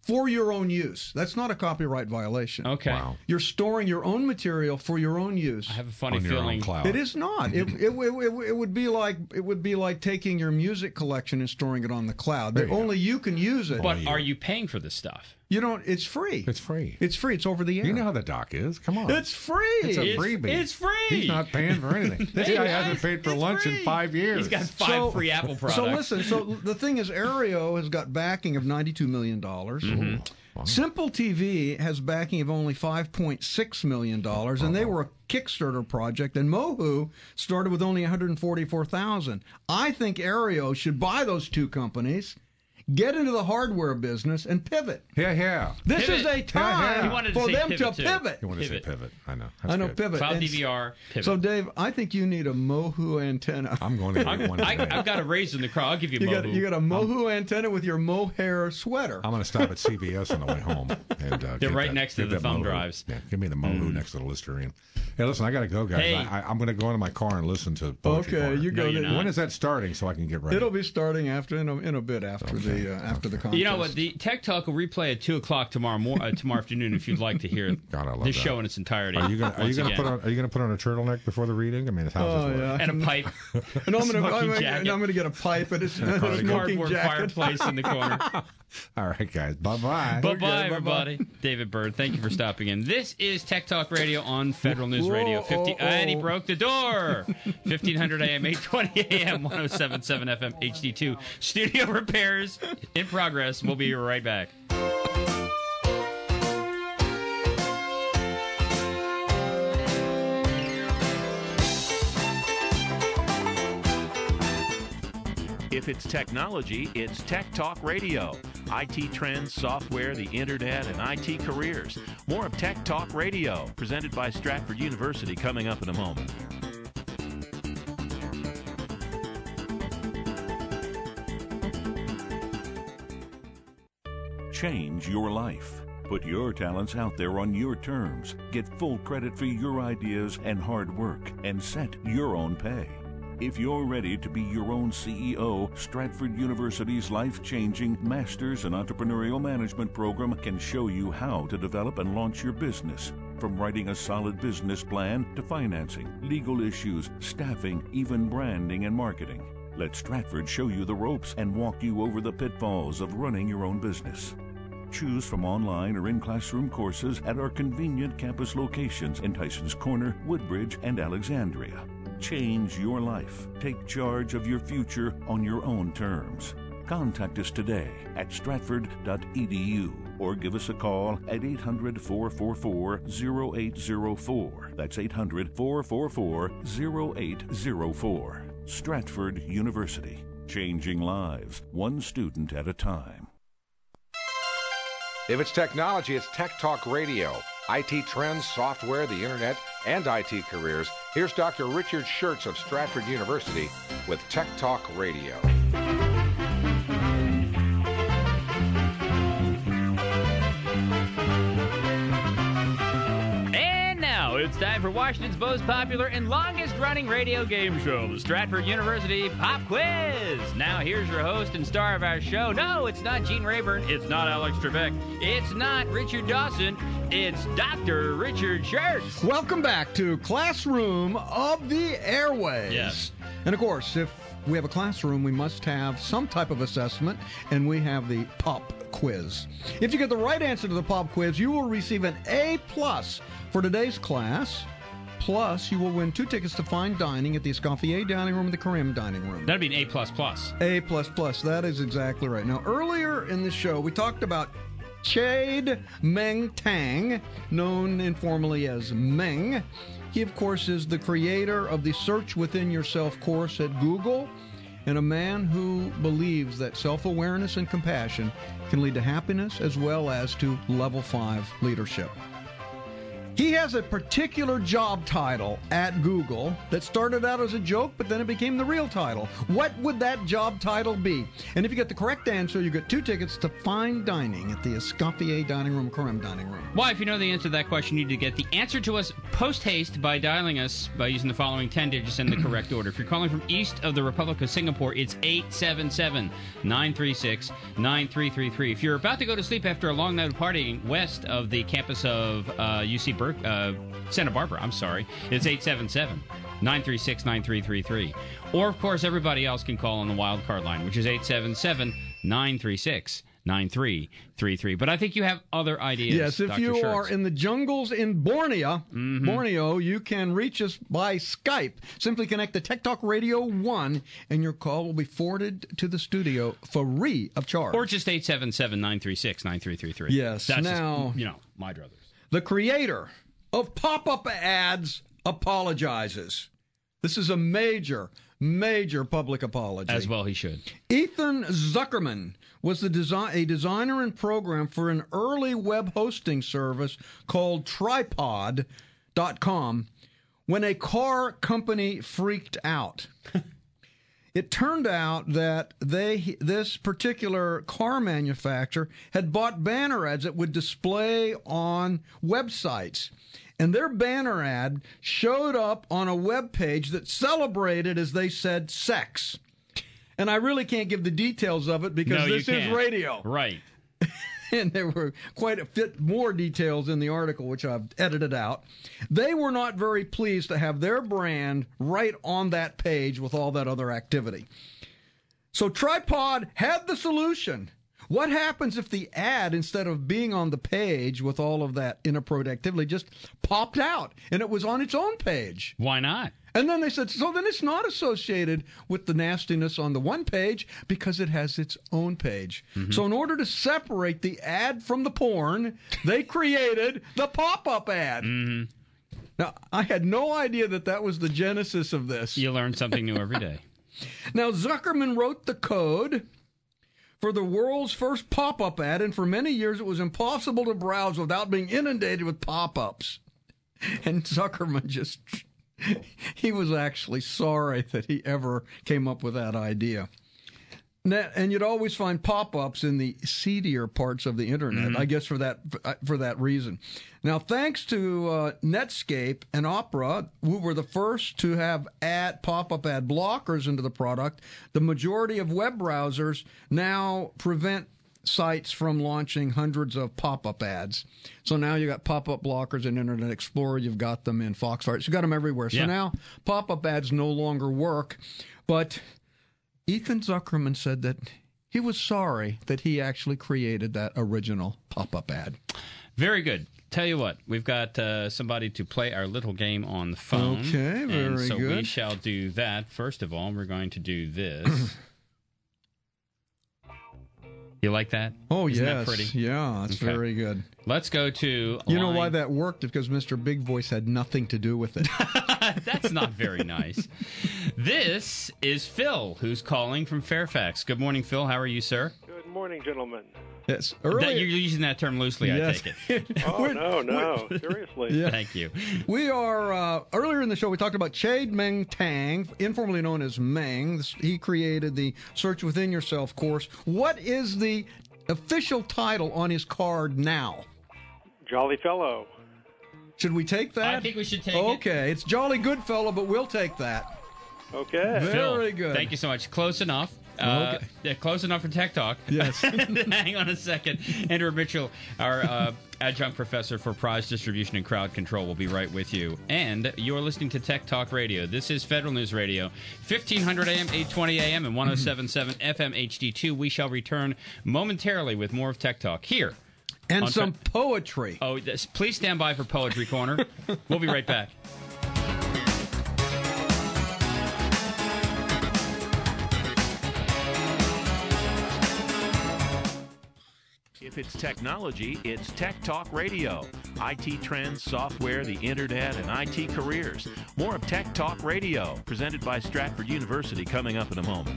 for your own use. That's not a copyright violation. Okay. Wow. You're storing your own material for your own use. I have a funny On your own feeling. cloud. It is not. It, it, it, it would be like it would be like taking your music collection and storing it on the cloud. There That you go. only you can use it. But are you paying for this stuff? You don't. It's free. It's free. It's free. It's over the air. You know how the doc is. Come on. It's free. It's a It's- freebie. it's free. He's not paying for anything. This Hey, guy guys, hasn't paid for it's lunch free. in five years. He's got five So- free Apple products. So listen. So the thing is, Aereo has got backing of ninety-two million dollars. Simple T V has backing of only five point six million dollars, and they were a Kickstarter project. And Mohu started with only one hundred forty-four thousand dollars. I think Aereo should buy those two companies, get into the hardware business, and pivot. Yeah, yeah. This Pivot. is a He time wanted to for say them pivot, to too. pivot. You want to say Pivot. pivot. I know. That's I know good. pivot. Cloud And D V R, pivot. So, Dave, I think you need a Mohu antenna. I'm going to get one I, today. I've got a raise in the crowd. I'll give you, You Mohu. got, you got a Mohu antenna with your mohair sweater. I'm going to stop at C V S on the way home. And, uh, They're get right that- next to get the that thumb Mohu. drives. Yeah, give me the Mohu next to the Listerine. Hey, listen, I got to go, guys. Hey. I, I, I'm going to go into my car and listen to Poetry Okay, Corner. you go. No, you're to- not. When is that starting so I can get ready? It'll be starting after in a, in a bit after the uh, after the contest. You know what? The Tech Talk will replay at two o'clock tomorrow mor- uh, tomorrow afternoon if you'd like to hear God, I love this that. show in its entirety. Are you going to once put again. on Are you going to put on a turtleneck before the reading? I mean, how's Oh, this work? yeah. and a pipe, And I'm gonna, smoking I'm, gonna, jacket. I'm gonna get a pipe and a, a cardigan. smoking cardboard jacket. fireplace in the corner. All right, guys. Bye bye. Bye Okay, bye, bye-bye. everybody. David Bird, thank you for stopping in. This is Tech Talk Radio on Federal News Radio. Whoa, fifty, oh, and he oh. broke the door. fifteen hundred A M, eight twenty A M, one oh seven point seven F M, H D two. Studio repairs in progress. We'll be right back. If it's technology, it's Tech Talk Radio. I T trends, software, the internet, and I T careers. More of Tech Talk Radio, presented by Stratford University, coming up in a moment. Change your life. Put your talents out there on your terms. Get full credit for your ideas and hard work, and set your own pay. If you're ready to be your own C E O, Stratford University's life-changing Masters in Entrepreneurial Management program can show you how to develop and launch your business. From writing a solid business plan to financing, legal issues, staffing, even branding and marketing. Let Stratford show you the ropes and walk you over the pitfalls of running your own business. Choose from online or in-classroom courses at our convenient campus locations in Tysons Corner, Woodbridge, and Alexandria. Change your life. Take charge of your future on your own terms. Contact us today at stratford dot e d u or give us a call at eight hundred, four four four, zero eight zero four. That's eight hundred, four four four, zero eight zero four. Stratford University. Changing lives, one student at a time. If it's technology, it's Tech Talk Radio. I T trends, software, the internet, and I T careers. Here's Doctor Richard Schertz of Stratford University with Tech Talk Radio. And now it's time for Washington's most popular and longest-running radio game show, the Stratford University Pop Quiz. Now here's your host and star of our show. No, it's not Gene Rayburn. It's not Alex Trebek. It's not Richard Dawson. It's Doctor Richard Schertz. Welcome back to Classroom of the Airways. Yes. And of course, if we have a classroom, we must have some type of assessment, and we have the Pop Quiz. If you get the right answer to the Pop Quiz, you will receive an A plus for today's class. Plus, you will win two tickets to fine dining at the Escoffier Dining Room and the Karim Dining Room. That'd be an A plus plus. A plus plus. That is exactly right. Now, earlier in the show, we talked about Chade Meng Tang, known informally as Meng. He, of course, is the creator of the Search Within Yourself course at Google, and a man who believes that self-awareness and compassion can lead to happiness as well as to level five leadership. He has a particular job title at Google that started out as a joke, but then it became the real title. What would that job title be? And if you get the correct answer, you get two tickets to fine dining at the Escoffier Dining Room, Creme Dining Room. Why, if you know the answer to that question, you need to get the answer to us post-haste by dialing us by using the following ten digits in the correct order. If you're calling from east of the Republic of Singapore, it's eight seven seven, nine three six, nine three three three. If you're about to go to sleep after a long night of partying west of the campus of uh, U C Berkeley, Uh, Santa Barbara, I'm sorry. It's eight seven seven, nine three six, nine three three three. Or, of course, everybody else can call on the wild card line, which is eight seven seven, nine three six, nine three three three. But I think you have other ideas. Yes, if Doctor you Schertz. are in the jungles in Borneo, Mm-hmm. Borneo, you can reach us by Skype. Simply connect to Tech Talk Radio one, and your call will be forwarded to the studio free of charge. Or just eight seven seven, nine three six, nine three three three. Yes, That's now- just, you know, my druthers. The creator of pop-up ads apologizes. This is a major, major public apology. As well he should. Ethan Zuckerman was the design, a designer and program for an early web hosting service called Tripod dot com when a car company freaked out. It turned out that they this particular car manufacturer had bought banner ads that would display on websites. And their banner ad showed up on a web page that celebrated, as they said, sex. And I really can't give the details of it because No, you this is can't. radio. Right. And there were quite a bit more details in the article, which I've edited out. They were not very pleased to have their brand right on that page with all that other activity. So Tripod had the solution. What happens if the ad, instead of being on the page with all of that inappropriate activity, just popped out and it was on its own page? Why not? And then they said, so then it's not associated with the nastiness on the one page because it has its own page. Mm-hmm. So in order to separate the ad from the porn, they created the pop-up ad. Mm-hmm. Now, I had no idea that that was the genesis of this. You learn something new every day. Now, Zuckerman wrote the code for the world's first pop-up ad, and for many years it was impossible to browse without being inundated with pop-ups. And Zuckerman just... he was actually sorry that he ever came up with that idea. And you'd always find pop-ups in the seedier parts of the internet, mm-hmm. I guess for that for that reason. Now, thanks to uh, Netscape and Opera, who were the first to have ad pop-up ad blockers into the product, the majority of web browsers now prevent sites from launching hundreds of pop-up ads. So now you got pop-up blockers in Internet Explorer. You've got them in Foxfire. You've got them everywhere. So yeah. now pop-up ads no longer work. But Ethan Zuckerman said that he was sorry that he actually created that original pop-up ad. Very good. Tell you what, we've got uh, somebody to play our little game on the phone. Okay, very and so good. we shall do that. First of all, we're going to do this. You like that? Oh, Isn't yes. that pretty? Yeah, that's Okay. very good. Let's go to You know line- why that worked? Because Mister Big Voice had nothing to do with it. That's not very nice. This is Phil, who's calling from Fairfax. Good morning, Phil. How are you, sir? Good morning, gentlemen. Yes. That, Earlier, you're using that term loosely, yes. I take it. Oh, no, no. Seriously. Yeah. Thank you. We are, uh, earlier in the show, we talked about Chade Meng Tang, informally known as Meng. He created the Search Within Yourself course. What is the official title on his card now? Jolly fellow. Should we take that? I think we should take it. Okay, it's Jolly Goodfellow, but we'll take that. Okay. Very Phil, good. Thank you so much. Close enough. Uh, Okay. yeah, close enough for Tech Talk. Yes. Hang on a second. Andrew Mitchell, our uh, adjunct professor for prize distribution and crowd control, will be right with you. And you're listening to Tech Talk Radio. This is Federal News Radio, fifteen hundred A M, eight twenty A M, and one oh seven point seven F M H D two. We shall return momentarily with more of Tech Talk here. And on some Fe- poetry. Oh, this, please stand by for Poetry Corner. We'll be right back. If it's technology, it's Tech Talk Radio. I T trends, software, the internet, and I T careers. More of Tech Talk Radio, presented by Stratford University, coming up in a moment.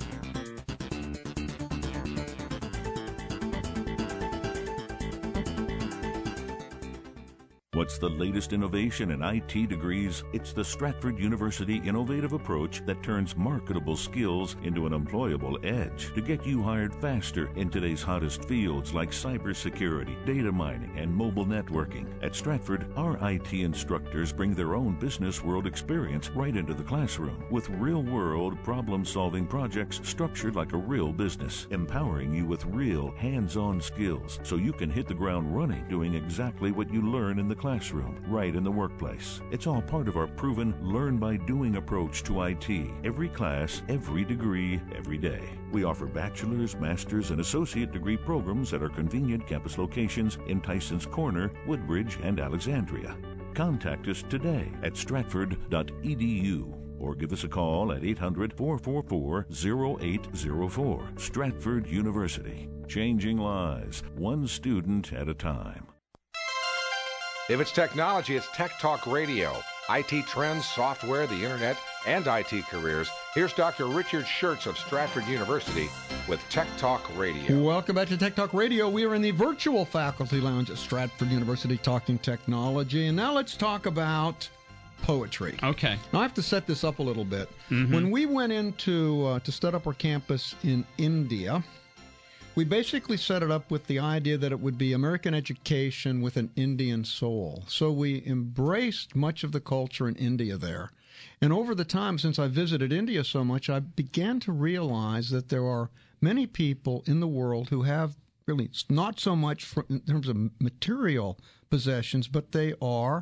What What's the latest innovation in I T degrees? It's the Stratford University innovative approach that turns marketable skills into an employable edge to get you hired faster in today's hottest fields like cybersecurity, data mining, and mobile networking. At Stratford, our I T instructors bring their own business world experience right into the classroom with real-world problem-solving projects structured like a real business, empowering you with real hands-on skills so you can hit the ground running doing exactly what you learn in the classroom, right in the workplace. It's all part of our proven learn-by-doing approach to I T. Every class, every degree, every day. We offer bachelor's, master's, and associate degree programs at our convenient campus locations in Tyson's Corner, Woodbridge, and Alexandria. Contact us today at stratford dot e d u or give us a call at eight hundred, four four four, zero eight zero four. Stratford University, changing lives, one student at a time. If it's technology, it's Tech Talk Radio. I T trends, software, the internet, and I T careers. Here's Doctor Richard Schertz of Stratford University with Tech Talk Radio. Welcome back to Tech Talk Radio. We are in the virtual faculty lounge at Stratford University talking technology. And now let's talk about poetry. Okay. Now I have to set this up a little bit. Mm-hmm. When we went into uh, to set up our campus in India, we basically set it up with the idea that it would be American education with an Indian soul. So we embraced much of the culture in India there. And over the time, since I visited India so much, I began to realize that there are many people in the world who have really not so much for, in terms of material possessions, but they are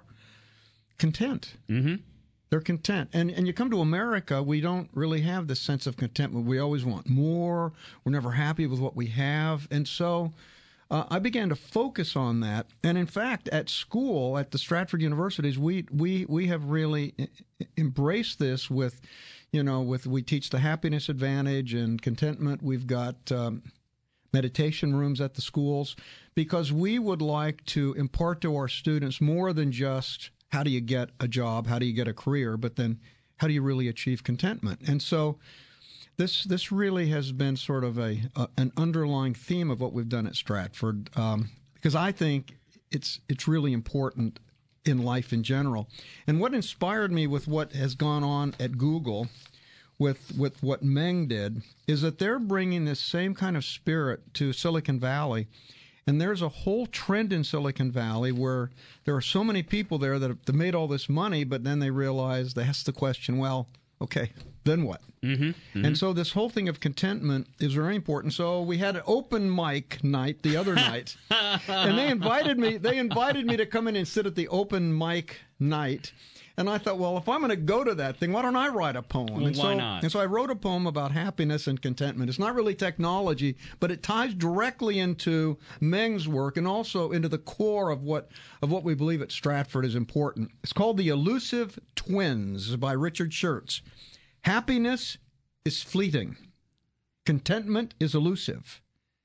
content. Mm-hmm. They're content. And and you come to America, we don't really have this sense of contentment. We always want more. We're never happy with what we have. And so uh, I began to focus on that. And in fact, at school, at the Stratford Universities, we we we have really embraced this with, you know, with we teach the happiness advantage and contentment. We've got um, meditation rooms at the schools because we would like to impart to our students more than just how do you get a job, how do you get a career, but then how do you really achieve contentment? And so this this really has been sort of a, a an underlying theme of what we've done at Stratford, um, because I think it's it's really important in life in general. And what inspired me with what has gone on at Google with with what Meng did is that they're bringing this same kind of spirit to Silicon Valley. And there's a whole trend in Silicon Valley where there are so many people there that have made all this money, but then they realize they ask the question, well, okay, then what? Mm-hmm, mm-hmm. And so this whole thing of contentment is very important. So we had an open mic night the other night, and they invited me. They invited me to come in and sit at the open mic night. And I thought, well, if I'm going to go to that thing, why don't I write a poem? Well, and why so, not? And so I wrote a poem about happiness and contentment. It's not really technology, but it ties directly into Meng's work and also into the core of what of what we believe at Stratford is important. It's called The Elusive Twins by Richard Schertz. Happiness is fleeting. Contentment is elusive.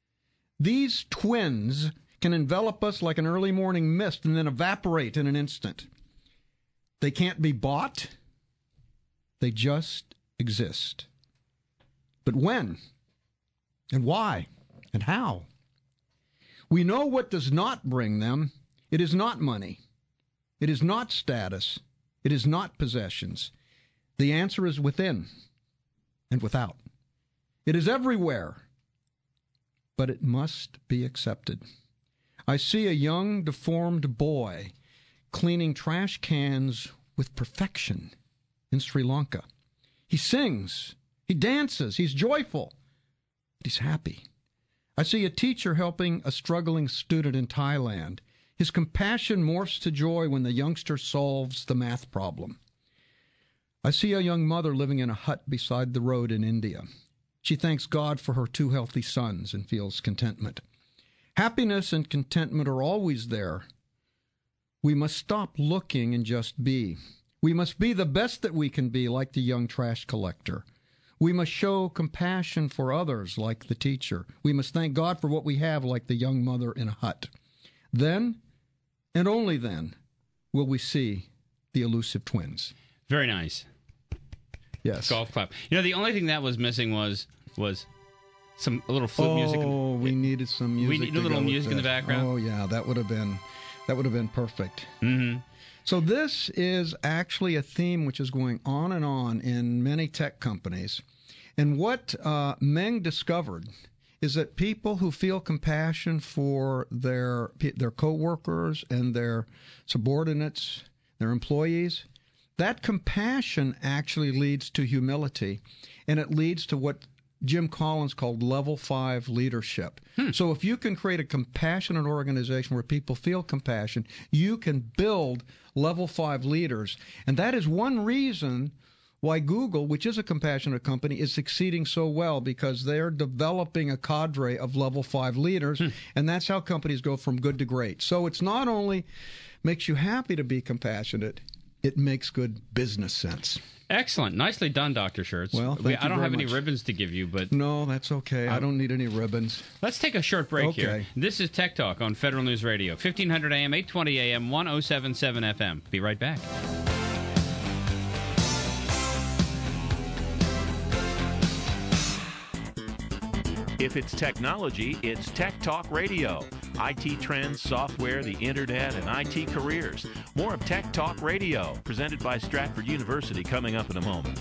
These twins can envelop us like an early morning mist and then evaporate in an instant. They can't be bought. They just exist. But when? And why? And how? We know what does not bring them. It is not money. It is not status. It is not possessions. The answer is within and without. It is everywhere, but it must be accepted. I see a young, deformed boy cleaning trash cans with perfection in Sri Lanka. He sings, he dances, he's joyful, but he's happy. I see a teacher helping a struggling student in Thailand. His compassion morphs to joy when the youngster solves the math problem. I see a young mother living in a hut beside the road in India. She thanks God for her two healthy sons and feels contentment. Happiness and contentment are always there. We must stop looking and just be. We must be the best that we can be, like the young trash collector. We must show compassion for others, like the teacher. We must thank God for what we have, like the young mother in a hut. Then, and only then, will we see the elusive twins. Very nice. Yes. Golf clap. You know, the only thing that was missing was was some a little flute oh, music. Oh, we needed some music. We needed a little music in the background. Oh, yeah, that would have been... That would have been perfect. Mm-hmm. So this is actually a theme which is going on and on in many tech companies. And what uh, Meng discovered is that people who feel compassion for their their coworkers and their subordinates, their employees, that compassion actually leads to humility, and it leads to what Jim Collins called level five leadership. Hmm. So if you can create a compassionate organization where people feel compassion, you can build level five leaders. And that is one reason why Google, which is a compassionate company, is succeeding so well, because they're developing a cadre of level five leaders, hmm. and that's how companies go from good to great. So it's not only makes you happy to be compassionate, it makes good business sense. Excellent. Nicely done, Doctor Schertz. Well, thank we, you I don't very have much. any ribbons to give you, but... No, that's okay. I don't need any ribbons. Let's take a short break okay. here. This is Tech Talk on Federal News Radio, fifteen hundred A M, eight twenty A M, one oh seven point seven F M. Be right back. If it's technology, it's Tech Talk Radio. I T trends, software, the internet, and I T careers. More of Tech Talk Radio, presented by Stratford University, coming up in a moment.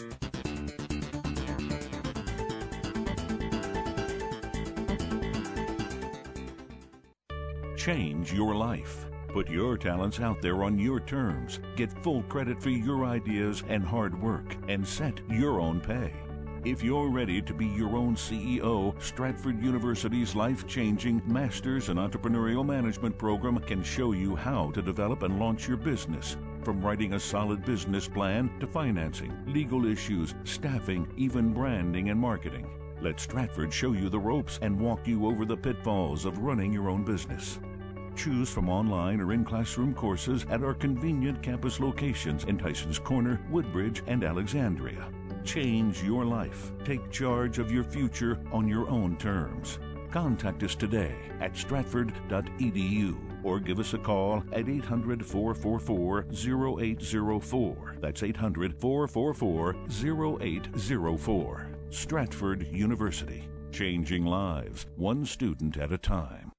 Change your life. Put your talents out there on your terms. Get full credit for your ideas and hard work, and set your own pay. If you're ready to be your own C E O, Stratford University's life-changing Masters in Entrepreneurial Management program can show you how to develop and launch your business. From writing a solid business plan to financing, legal issues, staffing, even branding and marketing. Let Stratford show you the ropes and walk you over the pitfalls of running your own business. Choose from online or in-classroom courses at our convenient campus locations in Tysons Corner, Woodbridge, and Alexandria. Change your life. Take charge of your future on your own terms. Contact us today at stratford dot e d u or give us a call at eight hundred, four four four, oh eight oh four. That's eight hundred, four four four, oh eight oh four. Stratford University. Changing lives, one student at a time.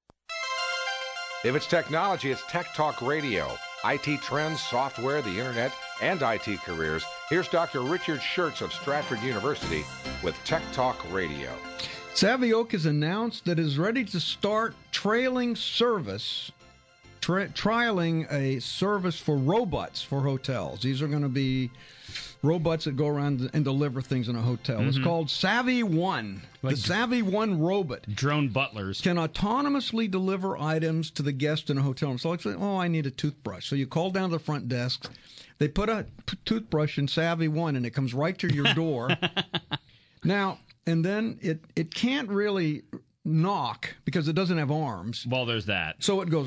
If it's technology, it's Tech Talk Radio. I T trends, software, the internet, and I T careers. Here's Doctor Richard Schertz of Stratford University with Tech Talk Radio. Savioke has announced that it is ready to start trailing service, tri- trialing a service for robots for hotels. These are going to be robots that go around and deliver things in a hotel. Mm-hmm. It's called Savvy One. Like the Savvy One robot. Drone butlers. Can autonomously deliver items to the guest in a hotel room. So like, oh, I need a toothbrush. So you call down to the front desk. They put a p- toothbrush in Savvy One, and it comes right to your door. Now, and then it, it can't really knock because it doesn't have arms. Well, there's that. So it goes,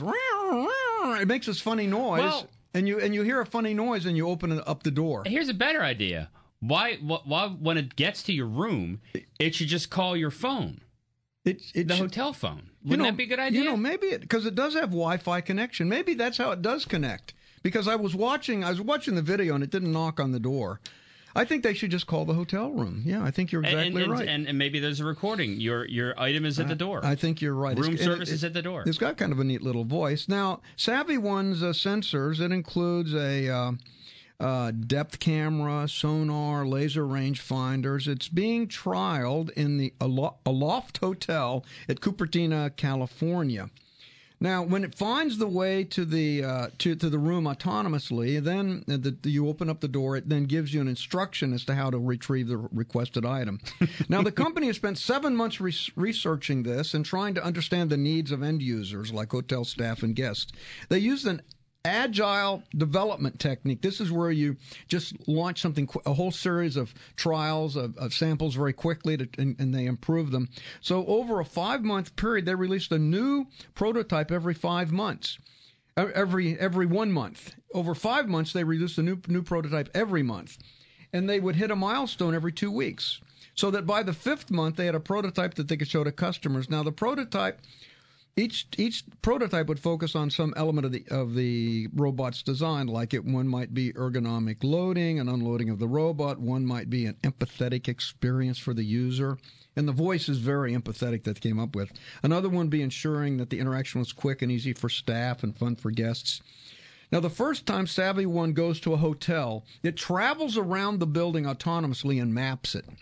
it makes this funny noise. Well, And you and you hear a funny noise, and you open up the door. Here's a better idea. Why, why when it gets to your room, it should just call your phone. It, it the should, hotel phone. Wouldn't you know, that be a good idea? You know, maybe it because it does have Wi-Fi connection. Maybe that's how it does connect. Because I was watching, I was watching the video, and it didn't knock on the door. I think they should just call the hotel room. Yeah, I think you're exactly and, and, right. And, and maybe there's a recording. Your your item is at the door. I, I think you're right. Room it's, service it, it, is at the door. It's got kind of a neat little voice. Now, Savvy One's uh, sensors, it includes a uh, uh, depth camera, sonar, laser range finders. It's being trialed in the Alo- Aloft Hotel at Cupertino, California. Now, when it finds the way to the uh, to to the room autonomously, then the, the, you open up the door. It then gives you an instruction as to how to retrieve the requested item. Now, the company has spent seven months re- researching this and trying to understand the needs of end users like hotel staff and guests. They used an agile development technique. This is where you just launch something, a whole series of trials of, of samples very quickly, to, and, and they improve them. So over a five-month period, they released a new prototype every five months, every every one month. Over five months, they released a new new prototype every month, and they would hit a milestone every two weeks. So that by the fifth month, they had a prototype that they could show to customers. Now, the prototype each each prototype would focus on some element of the of the robot's design. Like it, one might be ergonomic loading and unloading of the robot. One might be an empathetic experience for the user. And the voice is very empathetic that they came up with. Another one be ensuring that the interaction was quick and easy for staff and fun for guests. Now, the first time Savvy One goes to a hotel, it travels around the building autonomously and maps it.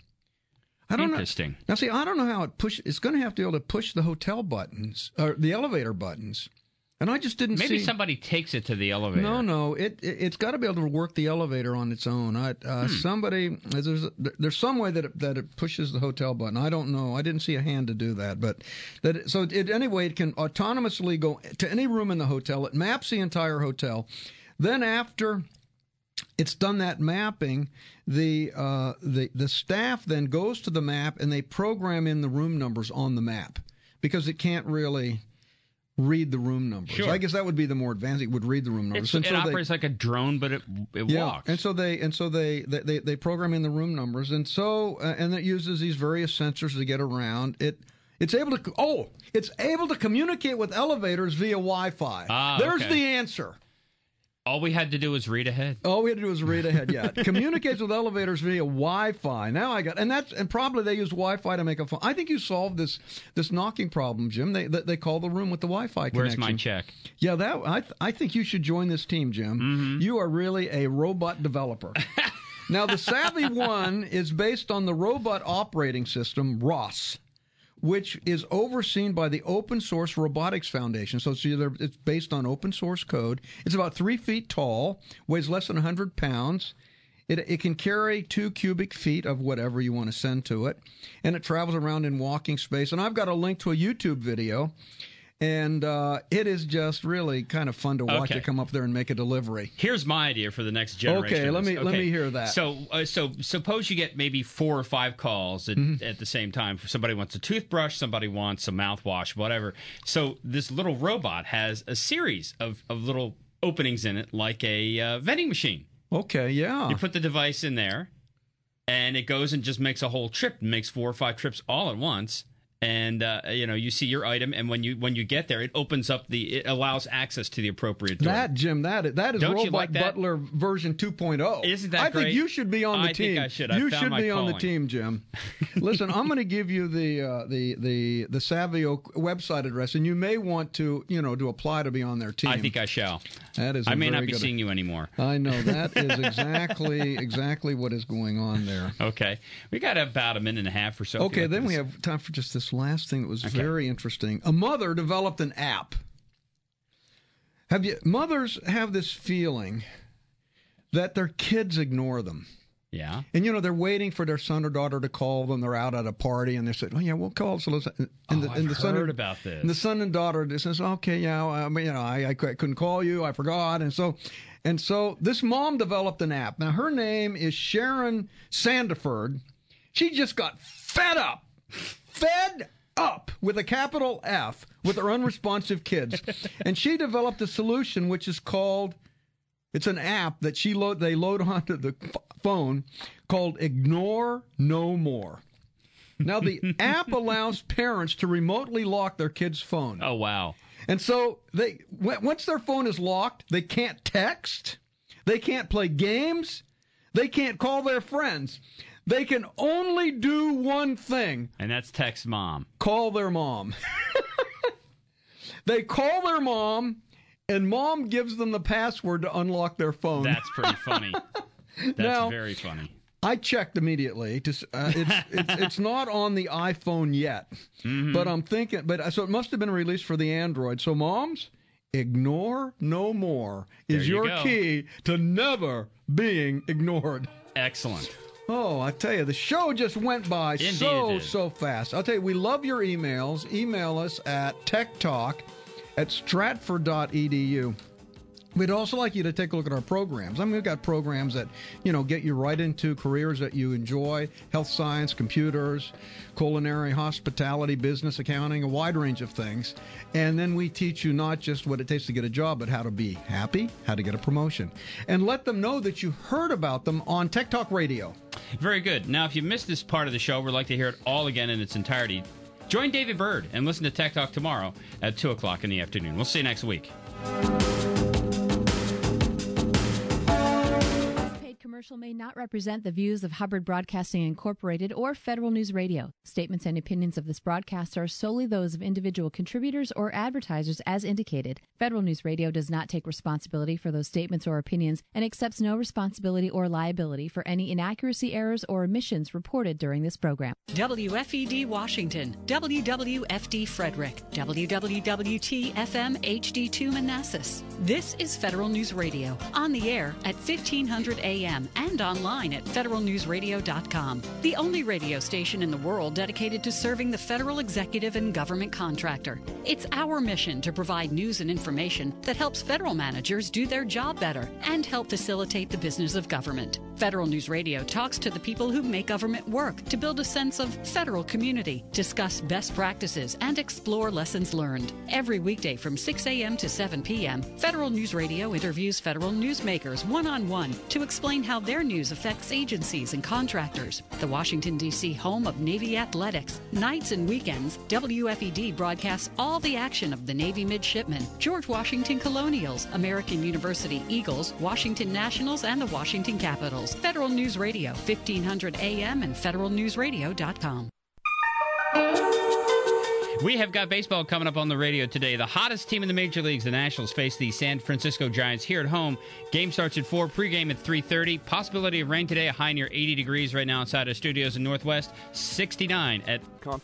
I don't Interesting. Know. Now, see, I don't know how it push. It's going to have to be able to push the hotel buttons or the elevator buttons. And I just didn't Maybe see. somebody takes it to the elevator. No, no, it, it it's got to be able to work the elevator on its own. I, uh, hmm. Somebody there's there's some way that it, that it pushes the hotel button. I don't know. I didn't see a hand to do that, but that it, so it, anyway, it can autonomously go to any room in the hotel. It maps the entire hotel. Then after it's done that mapping, the uh, the the staff then goes to the map and they program in the room numbers on the map because it can't really read the room numbers. Sure. I guess that would be the more advanced. It would read the room numbers. It's, it so operates they, like a drone, but it it yeah, walks. and so they and so they they, they program in the room numbers, and so uh, and it uses these various sensors to get around it. It's able to oh, it's able to communicate with elevators via Wi-Fi. Ah, There's okay. the answer. All we had to do was read ahead. All we had to do was read ahead. Yeah, communicates with elevators via Wi-Fi. Now I got, and that's, and probably they use Wi-Fi to make a phone. I think you solved this this knocking problem, Jim. They they, they call the room with the Wi-Fi connection. Where's my check? Yeah, that I th- I think you should join this team, Jim. Mm-hmm. You are really a robot developer. Now the Savvy One is based on the robot operating system R O S, which is overseen by the Open Source Robotics Foundation. So it's, either, it's based on open source code. It's about three feet tall, weighs less than one hundred pounds. It, it can carry two cubic feet of whatever you want to send to it, and it travels around in walking space. And I've got a link to a YouTube video, and uh, it is just really kind of fun to watch Okay. it come up there and make a delivery. Here's my idea for the next generation. Okay, of let this. me let me hear that. So, uh, so suppose you get maybe four or five calls at, Mm-hmm. at the same time. Somebody wants a toothbrush, somebody wants a mouthwash, whatever. So this little robot has a series of, of little openings in it, like a uh, vending machine. Okay, yeah. You put the device in there, and it goes and just makes a whole trip, makes four or five trips all at once. And uh, you know, you see your item, and when you when you get there, it opens up the, it allows access to the appropriate door. That, Jim, that that is Don't you Robot like that? Butler version two point oh. Isn't that I great? think you should be on the I team. think I should. I You found should my be on the calling. team, Jim. Listen, I'm going to give you the uh, the the the Savio website address, and you may want to you know to apply to be on their team. I think I shall. That is. a I may not very be good- seeing you anymore. I know that is exactly exactly what is going on there. Okay, we got about a minute and a half or so. if you Okay, like then this. we have time for just this last thing that was Okay. very interesting. A mother developed an app. Have you mothers have this feeling that their kids ignore them? Yeah. And, you know, they're waiting for their son or daughter to call them. They're out at a party, and they say, oh, yeah, we'll call. So let's, and Oh, the, I've and the son heard or, about this. And the son and daughter just says, okay, yeah, I mean, you know, I, I couldn't call you. I forgot. And so, and so this mom developed an app. Now, her name is Sharon Sandiford. She just got fed up, fed up with a capital F with her unresponsive kids. And she developed a solution which is called, it's an app that she load they load onto the f- phone called Ignore No More. Now, the app allows parents to remotely lock their kids' phone. Oh, wow. And so they w- once their phone is locked, they can't text, they can't play games, they can't call their friends. They can only do one thing. And that's text mom. Call their mom. They call their mom, and mom gives them the password to unlock their phone. That's pretty funny. That's Now, very funny. I checked immediately. To, s- uh, it's, it's it's not on the iPhone yet, Mm-hmm. but I'm thinking. But so it must have been released for the Android. So moms, ignore no more is There you your go. key to never being ignored. Excellent. Oh, I tell you, the show just went by Indeed so, it did. so fast. I'll tell you, we love your emails. Email us at techtalk at stratford dot e d u. We'd also like you to take a look at our programs. I mean, we've got programs that, you know, get you right into careers that you enjoy, health science, computers, culinary, hospitality, business, accounting, a wide range of things. And then we teach you not just what it takes to get a job, but how to be happy, how to get a promotion. And let them know that you heard about them on Tech Talk Radio. Very good. Now, if you missed this part of the show, we'd like to hear it all again in its entirety. Join David Byrd and listen to Tech Talk tomorrow at two o'clock in the afternoon. We'll see you next week. Commercial may not represent the views of Hubbard Broadcasting Incorporated or Federal News Radio. Statements and opinions of this broadcast are solely those of individual contributors or advertisers as indicated. Federal News Radio does not take responsibility for those statements or opinions and accepts no responsibility or liability for any inaccuracy, errors, or omissions reported during this program. W F E D Washington, W W F D Frederick, W W W T F M H D two Manassas. This is Federal News Radio, on the air at fifteen hundred A M and online at federal news radio dot com. The only radio station in the world dedicated to serving the federal executive and government contractor. It's our mission to provide news and information that helps federal managers do their job better and help facilitate the business of government. Federal News Radio talks to the people who make government work to build a sense of federal community, discuss best practices, and explore lessons learned. Every weekday from six A M to seven P M, Federal News Radio interviews federal newsmakers one-on-one to explain how their news affects agencies and contractors. The Washington, D C home of Navy athletics. Nights and weekends, W F E D broadcasts all the action of the Navy midshipmen, George Washington Colonials, American University Eagles, Washington Nationals, and the Washington Capitals. Federal News Radio, fifteen hundred A M and federal news radio dot com. We have got baseball coming up on the radio today. The hottest team in the major leagues, the Nationals, face the San Francisco Giants here at home. Game starts at four, pregame at three thirty. Possibility of rain today, a high near eighty degrees right now outside our studios in Northwest, sixty-nine at